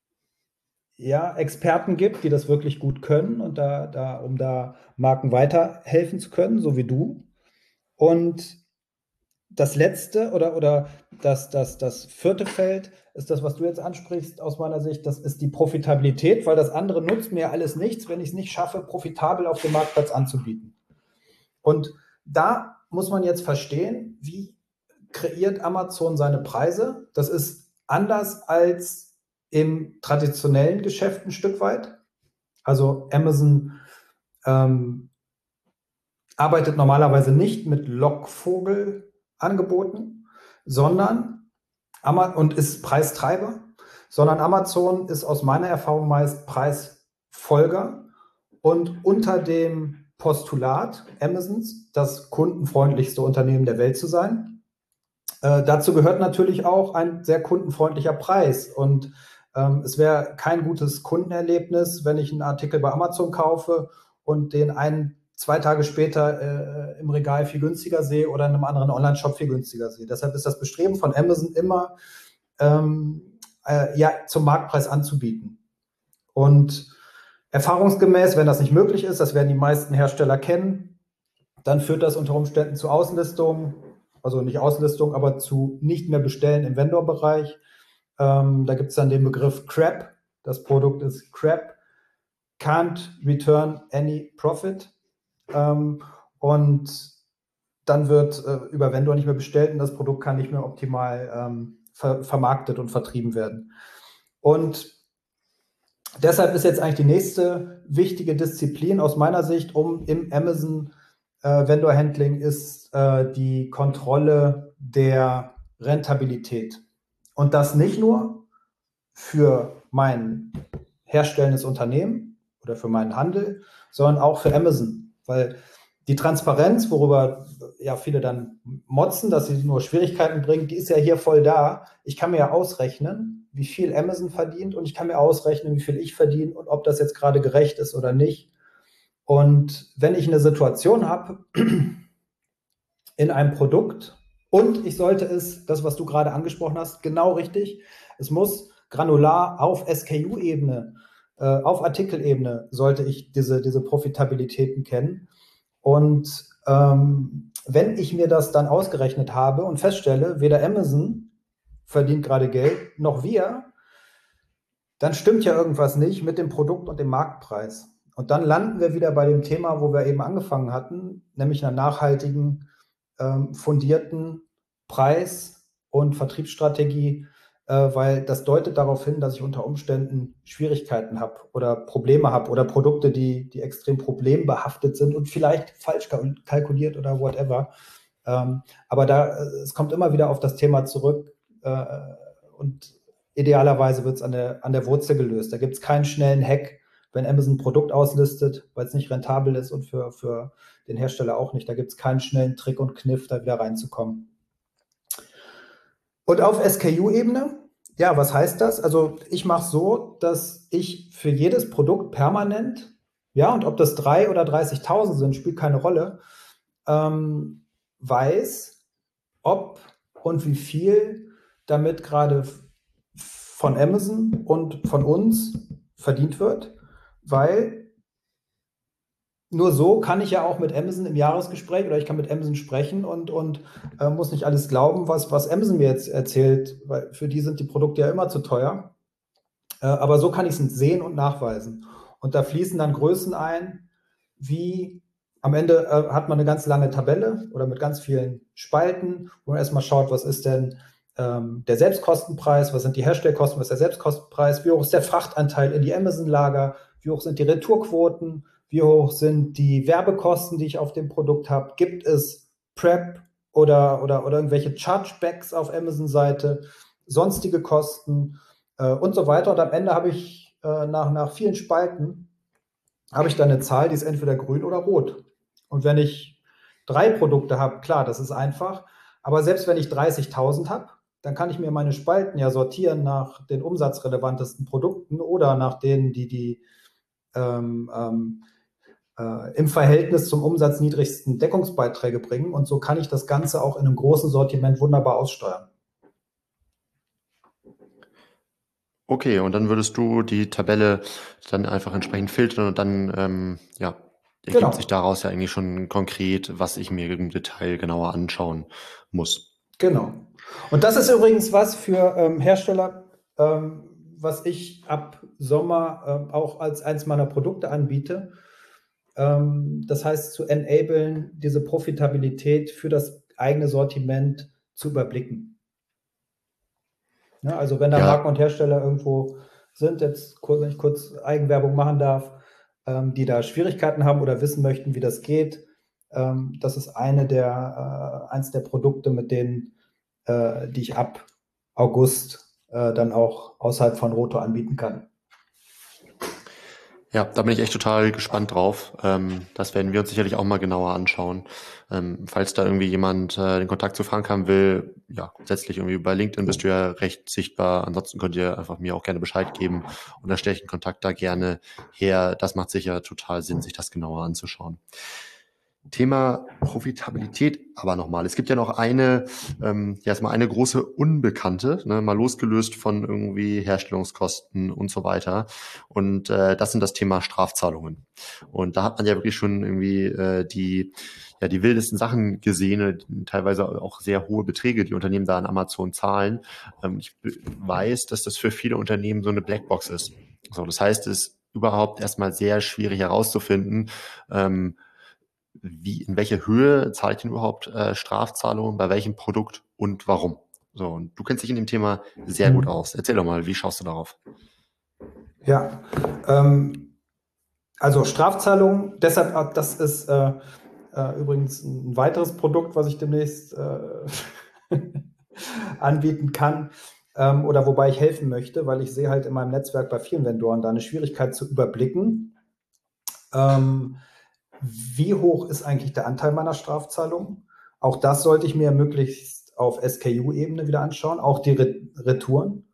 ja, Experten gibt, die das wirklich gut können und da, da, um da Marken weiterhelfen zu können, so wie du. Und das letzte oder, oder das, das, das vierte Feld ist das, was du jetzt ansprichst, aus meiner Sicht, das ist die Profitabilität, weil das andere nutzt mir alles nichts, wenn ich es nicht schaffe, profitabel auf dem Marktplatz anzubieten. Und da muss man jetzt verstehen, wie kreiert Amazon seine Preise. Das ist anders als im traditionellen Geschäft ein Stück weit. Also Amazon ähm, arbeitet normalerweise nicht mit Lockvogel-Angeboten, sondern und ist Preistreiber, sondern Amazon ist aus meiner Erfahrung meist Preisfolger und unter dem Postulat Amazons, das kundenfreundlichste Unternehmen der Welt zu sein. Äh, dazu gehört natürlich auch ein sehr kundenfreundlicher Preis und ähm, es wäre kein gutes Kundenerlebnis, wenn ich einen Artikel bei Amazon kaufe und den einen zwei Tage später äh, im Regal viel günstiger sehe oder in einem anderen Online-Shop viel günstiger sehe. Deshalb ist das Bestreben von Amazon immer, ähm, äh, ja, zum Marktpreis anzubieten. Und erfahrungsgemäß, wenn das nicht möglich ist, das werden die meisten Hersteller kennen, dann führt das unter Umständen zu Auslistungen, also nicht Auslistung, aber zu nicht mehr bestellen im Vendor-Bereich. Ähm, da gibt es dann den Begriff C R A P. Das Produkt ist C R A P, Can't Return Any Profit. Ähm, und dann wird äh, über Vendor nicht mehr bestellt und das Produkt kann nicht mehr optimal ähm, ver- vermarktet und vertrieben werden. Und deshalb ist jetzt eigentlich die nächste wichtige Disziplin aus meiner Sicht, um im Amazon äh, Vendor Handling, ist äh, die Kontrolle der Rentabilität. Und das nicht nur für mein herstellendes Unternehmen oder für meinen Handel, sondern auch für Amazon. Weil die Transparenz, worüber ja viele dann motzen, dass sie nur Schwierigkeiten bringt, die ist ja hier voll da. Ich kann mir ja ausrechnen, wie viel Amazon verdient und ich kann mir ausrechnen, wie viel ich verdiene und ob das jetzt gerade gerecht ist oder nicht. Und wenn ich eine Situation habe in einem Produkt und ich sollte es, das, was du gerade angesprochen hast, genau richtig, es muss granular auf S K U-Ebene, äh, auf Artikelebene sollte ich diese, diese Profitabilitäten kennen. Und ähm, wenn ich mir das dann ausgerechnet habe und feststelle, weder Amazon verdient gerade Geld, noch wir, dann stimmt ja irgendwas nicht mit dem Produkt und dem Marktpreis. Und dann landen wir wieder bei dem Thema, wo wir eben angefangen hatten, nämlich einer nachhaltigen, ähm, fundierten Preis- und Vertriebsstrategie, äh, weil das deutet darauf hin, dass ich unter Umständen Schwierigkeiten habe oder Probleme habe oder Produkte, die, die extrem problembehaftet sind und vielleicht falsch kalkuliert oder whatever. Ähm, aber da, es kommt immer wieder auf das Thema zurück äh, und idealerweise wird es an der, an der Wurzel gelöst. Da gibt es keinen schnellen Hack, wenn Amazon ein Produkt auslistet, weil es nicht rentabel ist und für, für den Hersteller auch nicht. Da gibt es keinen schnellen Trick und Kniff, da wieder reinzukommen. Und auf S K U-Ebene, ja, was heißt das? Also ich mache so, dass ich für jedes Produkt permanent, ja, und ob das drei oder dreißigtausend sind, spielt keine Rolle, ähm, weiß, ob und wie viel damit gerade von Amazon und von uns verdient wird, weil nur so kann ich ja auch mit Amazon im Jahresgespräch oder ich kann mit Amazon sprechen und, und äh, muss nicht alles glauben, was, was Amazon mir jetzt erzählt, weil für die sind die Produkte ja immer zu teuer. Äh, aber so kann ich es sehen und nachweisen. Und da fließen dann Größen ein, wie am Ende äh, hat man eine ganz lange Tabelle oder mit ganz vielen Spalten, wo man erstmal schaut, was ist denn ähm, der Selbstkostenpreis, was sind die Herstellkosten, was ist der Selbstkostenpreis, wie hoch ist der Frachtanteil in die Amazon-Lager, wie hoch sind die Retourquoten, wie hoch sind die Werbekosten, die ich auf dem Produkt habe, gibt es Prep oder, oder, oder irgendwelche Chargebacks auf Amazon-Seite, sonstige Kosten äh, und so weiter. Und am Ende habe ich äh, nach, nach vielen Spalten habe ich dann eine Zahl, die ist entweder grün oder rot. Und wenn ich drei Produkte habe, klar, das ist einfach, aber selbst wenn ich dreißigtausend habe, dann kann ich mir meine Spalten ja sortieren nach den umsatzrelevantesten Produkten oder nach denen, die die ähm, ähm, äh, im Verhältnis zum Umsatz niedrigsten Deckungsbeiträge bringen. Und so kann ich das Ganze auch in einem großen Sortiment wunderbar aussteuern. Okay, und dann würdest du die Tabelle dann einfach entsprechend filtern und dann ähm, ja, ergibt Genau. sich daraus ja eigentlich schon konkret, was ich mir im Detail genauer anschauen muss. Genau. Und das ist übrigens was für ähm, Hersteller, ähm, was ich ab Sommer ähm, auch als eins meiner Produkte anbiete. Ähm, das heißt, zu enablen, diese Profitabilität für das eigene Sortiment zu überblicken. Ja, also wenn da Ja. Marken und Hersteller irgendwo sind, jetzt kurz, wenn ich kurz Eigenwerbung machen darf, ähm, die da Schwierigkeiten haben oder wissen möchten, wie das geht, ähm, das ist eine der, äh, eins der Produkte, mit denen, äh, die ich ab August äh, dann auch außerhalb von Roto anbieten kann. Ja, da bin ich echt total gespannt drauf. Ähm, das werden wir uns sicherlich auch mal genauer anschauen. Ähm, falls da irgendwie jemand äh, den Kontakt zu Frank haben will, ja, grundsätzlich irgendwie bei LinkedIn bist du ja recht sichtbar. Ansonsten könnt ihr einfach mir auch gerne Bescheid geben und dann stelle ich den Kontakt da gerne her. Das macht sicher total Sinn, sich das genauer anzuschauen. Thema Profitabilität aber nochmal. Es gibt ja noch eine, ähm, ja erstmal eine große Unbekannte, ne, mal losgelöst von irgendwie Herstellungskosten und so weiter. Und äh, das sind das Thema Strafzahlungen. Und da hat man ja wirklich schon irgendwie äh, die ja die wildesten Sachen gesehen, teilweise auch sehr hohe Beträge, die Unternehmen da an Amazon zahlen. Ähm, ich weiß, dass das für viele Unternehmen so eine Blackbox ist. So, das heißt, es ist überhaupt erstmal sehr schwierig herauszufinden, ähm, wie, in welche Höhe zahle ich denn überhaupt äh, Strafzahlungen, bei welchem Produkt und warum? So, und du kennst dich in dem Thema sehr gut aus. Erzähl doch mal, wie schaust du darauf? Ja, ähm, also Strafzahlungen, deshalb, das ist äh, äh, übrigens ein weiteres Produkt, was ich demnächst äh, anbieten kann ähm, oder wobei ich helfen möchte, weil ich sehe halt in meinem Netzwerk bei vielen Vendoren da eine Schwierigkeit zu überblicken, ähm, wie hoch ist eigentlich der Anteil meiner Strafzahlungen? Auch das sollte ich mir möglichst auf S K U-Ebene wieder anschauen, auch die Retouren.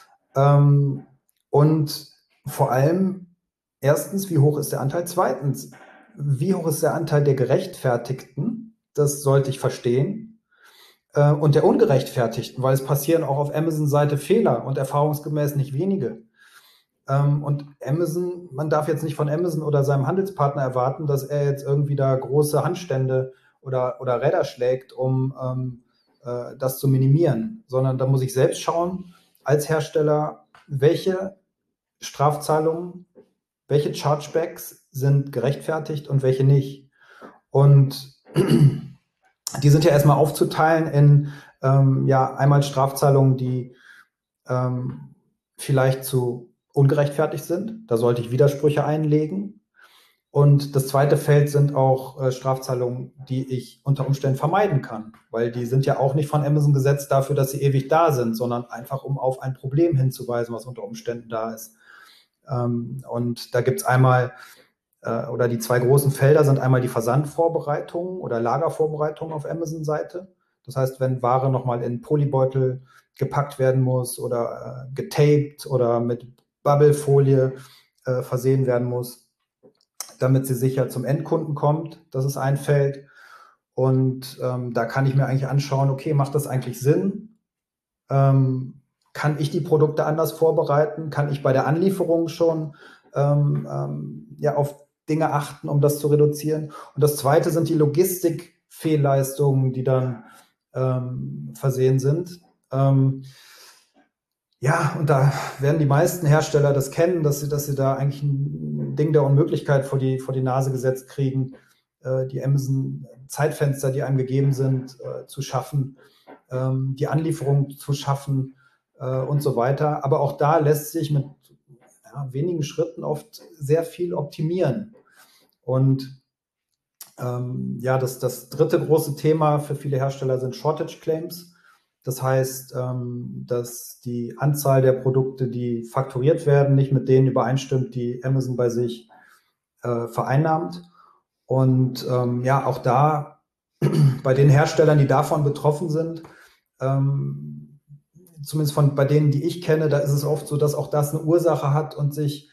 Ähm, und vor allem, erstens, wie hoch ist der Anteil? Zweitens, wie hoch ist der Anteil der Gerechtfertigten? Das sollte ich verstehen. Äh, und der Ungerechtfertigten, weil es passieren auch auf Amazon-Seite Fehler und erfahrungsgemäß nicht wenige. Ähm, und Amazon, man darf jetzt nicht von Amazon oder seinem Handelspartner erwarten, dass er jetzt irgendwie da große Handstände oder, oder Räder schlägt, um ähm, äh, das zu minimieren, sondern da muss ich selbst schauen, als Hersteller, welche Strafzahlungen, welche Chargebacks sind gerechtfertigt und welche nicht. Und die sind ja erstmal aufzuteilen in ähm, ja einmal Strafzahlungen, die ähm, vielleicht zu ungerechtfertigt sind. Da sollte ich Widersprüche einlegen. Und das zweite Feld sind auch äh, Strafzahlungen, die ich unter Umständen vermeiden kann, weil die sind ja auch nicht von Amazon gesetzt dafür, dass sie ewig da sind, sondern einfach, um auf ein Problem hinzuweisen, was unter Umständen da ist. Ähm, und da gibt es einmal, äh, oder die zwei großen Felder sind einmal die Versandvorbereitung oder Lagervorbereitung auf Amazon-Seite. Das heißt, wenn Ware nochmal in Polybeutel gepackt werden muss oder äh, getaped oder mit Bubblefolie äh, versehen werden muss, damit sie sicher zum Endkunden kommt. Das ist ein Feld. Und ähm, da kann ich mir eigentlich anschauen, okay, macht das eigentlich Sinn? Ähm, kann ich die Produkte anders vorbereiten? Kann ich bei der Anlieferung schon ähm, ähm, ja, auf Dinge achten, um das zu reduzieren? Und das Zweite sind die Logistikfehlleistungen, die dann ähm, versehen sind. Ähm, ja, und da werden die meisten Hersteller das kennen, dass sie, dass sie da eigentlich ein Ding der Unmöglichkeit vor die, vor die Nase gesetzt kriegen, äh, die Amazon-Zeitfenster, die einem gegeben sind, äh, zu schaffen, ähm, die Anlieferung zu schaffen äh, und so weiter. Aber auch da lässt sich mit ja, wenigen Schritten oft sehr viel optimieren. Und ähm, ja, das, das dritte große Thema für viele Hersteller sind Shortage Claims. Das heißt, ähm, dass die Anzahl der Produkte, die fakturiert werden, nicht mit denen übereinstimmt, die Amazon bei sich äh, vereinnahmt. Und ähm, ja, auch da bei den Herstellern, die davon betroffen sind, ähm, zumindest von bei denen, die ich kenne, da ist es oft so, dass auch das eine Ursache hat und sich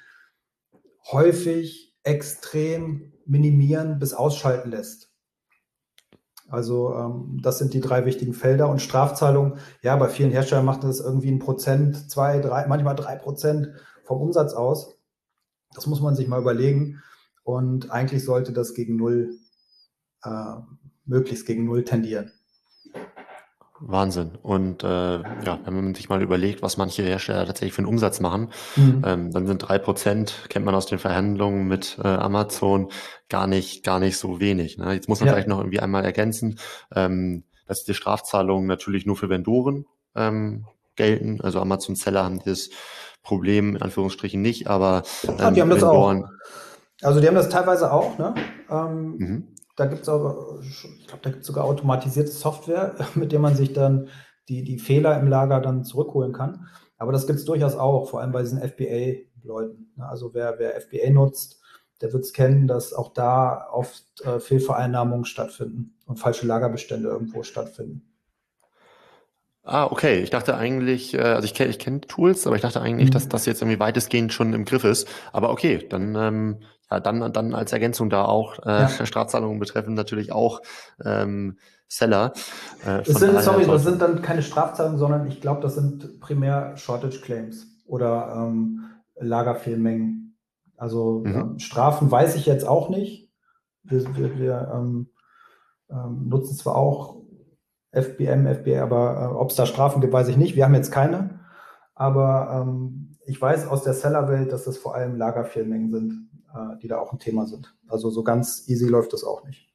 häufig extrem minimieren bis ausschalten lässt. Also ähm, das sind die drei wichtigen Felder. Und Strafzahlung, ja, bei vielen Herstellern macht das irgendwie ein Prozent, zwei, drei, manchmal drei Prozent vom Umsatz aus. Das muss man sich mal überlegen. Und eigentlich sollte das gegen null, äh, möglichst gegen null tendieren. Wahnsinn. Und äh, ja, wenn man sich mal überlegt, was manche Hersteller tatsächlich für einen Umsatz machen, mhm. ähm, dann sind drei Prozent, kennt man aus den Verhandlungen mit äh, Amazon, gar nicht gar nicht so wenig. Ne? Jetzt muss man ja. vielleicht noch irgendwie einmal ergänzen, ähm, dass die Strafzahlungen natürlich nur für Vendoren ähm, gelten. Also Amazon-Seller haben das Problem in Anführungsstrichen nicht, aber ähm, ja, die haben das Vendoren, auch. Also die haben das teilweise auch, ne? Ähm, mhm. Da gibt es aber, ich glaube, da gibt es sogar automatisierte Software, mit der man sich dann die, die Fehler im Lager dann zurückholen kann. Aber das gibt es durchaus auch, vor allem bei diesen F B Leuten. Also wer, wer F B A nutzt, der wird es kennen, dass auch da oft äh, Fehlvereinnahmungen stattfinden und falsche Lagerbestände irgendwo stattfinden. Ah, okay. Ich dachte eigentlich, äh, also ich kenne ich kenn Tools, aber ich dachte eigentlich, mhm. dass das jetzt irgendwie weitestgehend schon im Griff ist. Aber okay, dann ähm, ja, dann dann als Ergänzung da auch äh, ja. Strafzahlungen betreffen natürlich auch ähm, Seller. Äh, es sind, sorry, das sind dann keine Strafzahlungen, sondern ich glaube, das sind primär Shortage Claims oder ähm, Lagerfehlmengen. Also mhm. ähm, Strafen weiß ich jetzt auch nicht. Wir, wir, wir ähm, ähm, nutzen zwar auch F B M, F B A, aber äh, ob es da Strafen gibt, weiß ich nicht. Wir haben jetzt keine. Aber ähm, ich weiß aus der Sellerwelt, dass das vor allem Lagerfehlmengen sind, äh, die da auch ein Thema sind. Also so ganz easy läuft das auch nicht.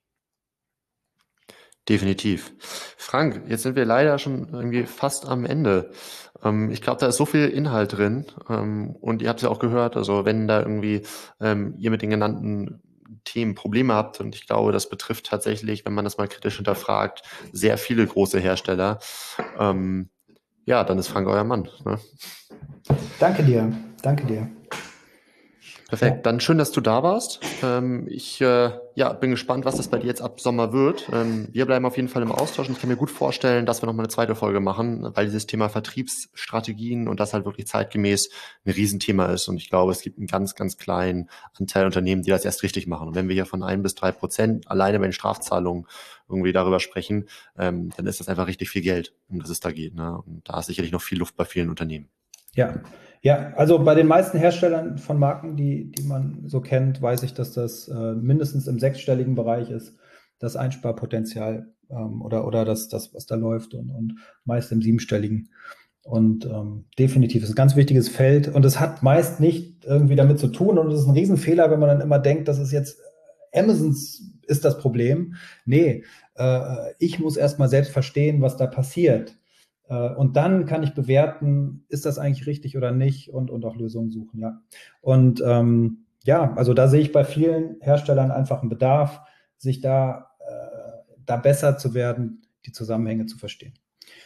Definitiv. Frank, jetzt sind wir leider schon irgendwie fast am Ende. Ähm, ich glaube, da ist so viel Inhalt drin. Ähm, und ihr habt es ja auch gehört, also wenn da irgendwie ähm, ihr mit den genannten Themen Probleme habt, und ich glaube, das betrifft tatsächlich, wenn man das mal kritisch hinterfragt, sehr viele große Hersteller, ähm, ja, dann ist Frank euer Mann. Ne? Danke dir, danke dir. Perfekt, ja. Dann schön, dass du da warst. Ähm, ich äh, ja, bin gespannt, was das bei dir jetzt ab Sommer wird. Ähm, wir bleiben auf jeden Fall im Austausch und ich kann mir gut vorstellen, dass wir nochmal eine zweite Folge machen, weil dieses Thema Vertriebsstrategien und das halt wirklich zeitgemäß ein Riesenthema ist. Und ich glaube, es gibt einen ganz, ganz kleinen Anteil Unternehmen, die das erst richtig machen. Und wenn wir hier von ein bis drei Prozent alleine bei den Strafzahlungen irgendwie darüber sprechen, ähm, dann ist das einfach richtig viel Geld, um das es da geht. Ne? Und da ist sicherlich noch viel Luft bei vielen Unternehmen. Ja, ja, also bei den meisten Herstellern von Marken, die, die man so kennt, weiß ich, dass das äh, mindestens im sechsstelligen Bereich ist, das Einsparpotenzial ähm, oder, oder das, das, was da läuft und, und meist im siebenstelligen. Und ähm, definitiv ist ein ganz wichtiges Feld und es hat meist nicht irgendwie damit zu tun und es ist ein Riesenfehler, wenn man dann immer denkt, dass es jetzt Amazons ist das Problem. Nee, äh, ich muss erstmal selbst verstehen, was da passiert. Und dann kann ich bewerten, ist das eigentlich richtig oder nicht und, und auch Lösungen suchen, ja. Und ähm, ja, also da sehe ich bei vielen Herstellern einfach einen Bedarf, sich da, äh, da besser zu werden, die Zusammenhänge zu verstehen.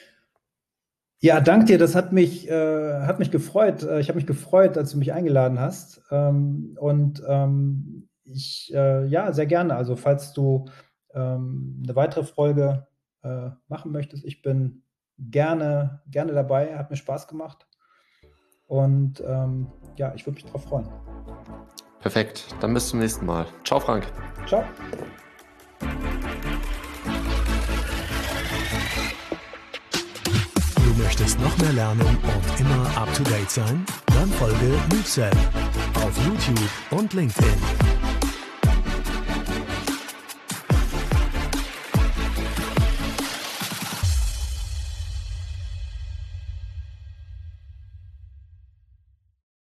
Ja, danke dir, das hat mich, äh, hat mich gefreut. Ich habe mich gefreut, als du mich eingeladen hast. Ähm, und ähm, ich, äh, ja, sehr gerne. Also falls du ähm, eine weitere Folge äh, machen möchtest, ich bin Gerne, gerne dabei, hat mir Spaß gemacht und ähm, ja, ich würde mich drauf freuen. Perfekt, dann bis zum nächsten Mal. Ciao, Frank. Ciao. Du möchtest noch mehr lernen und immer up to date sein? Dann folge MoveSell auf YouTube und LinkedIn.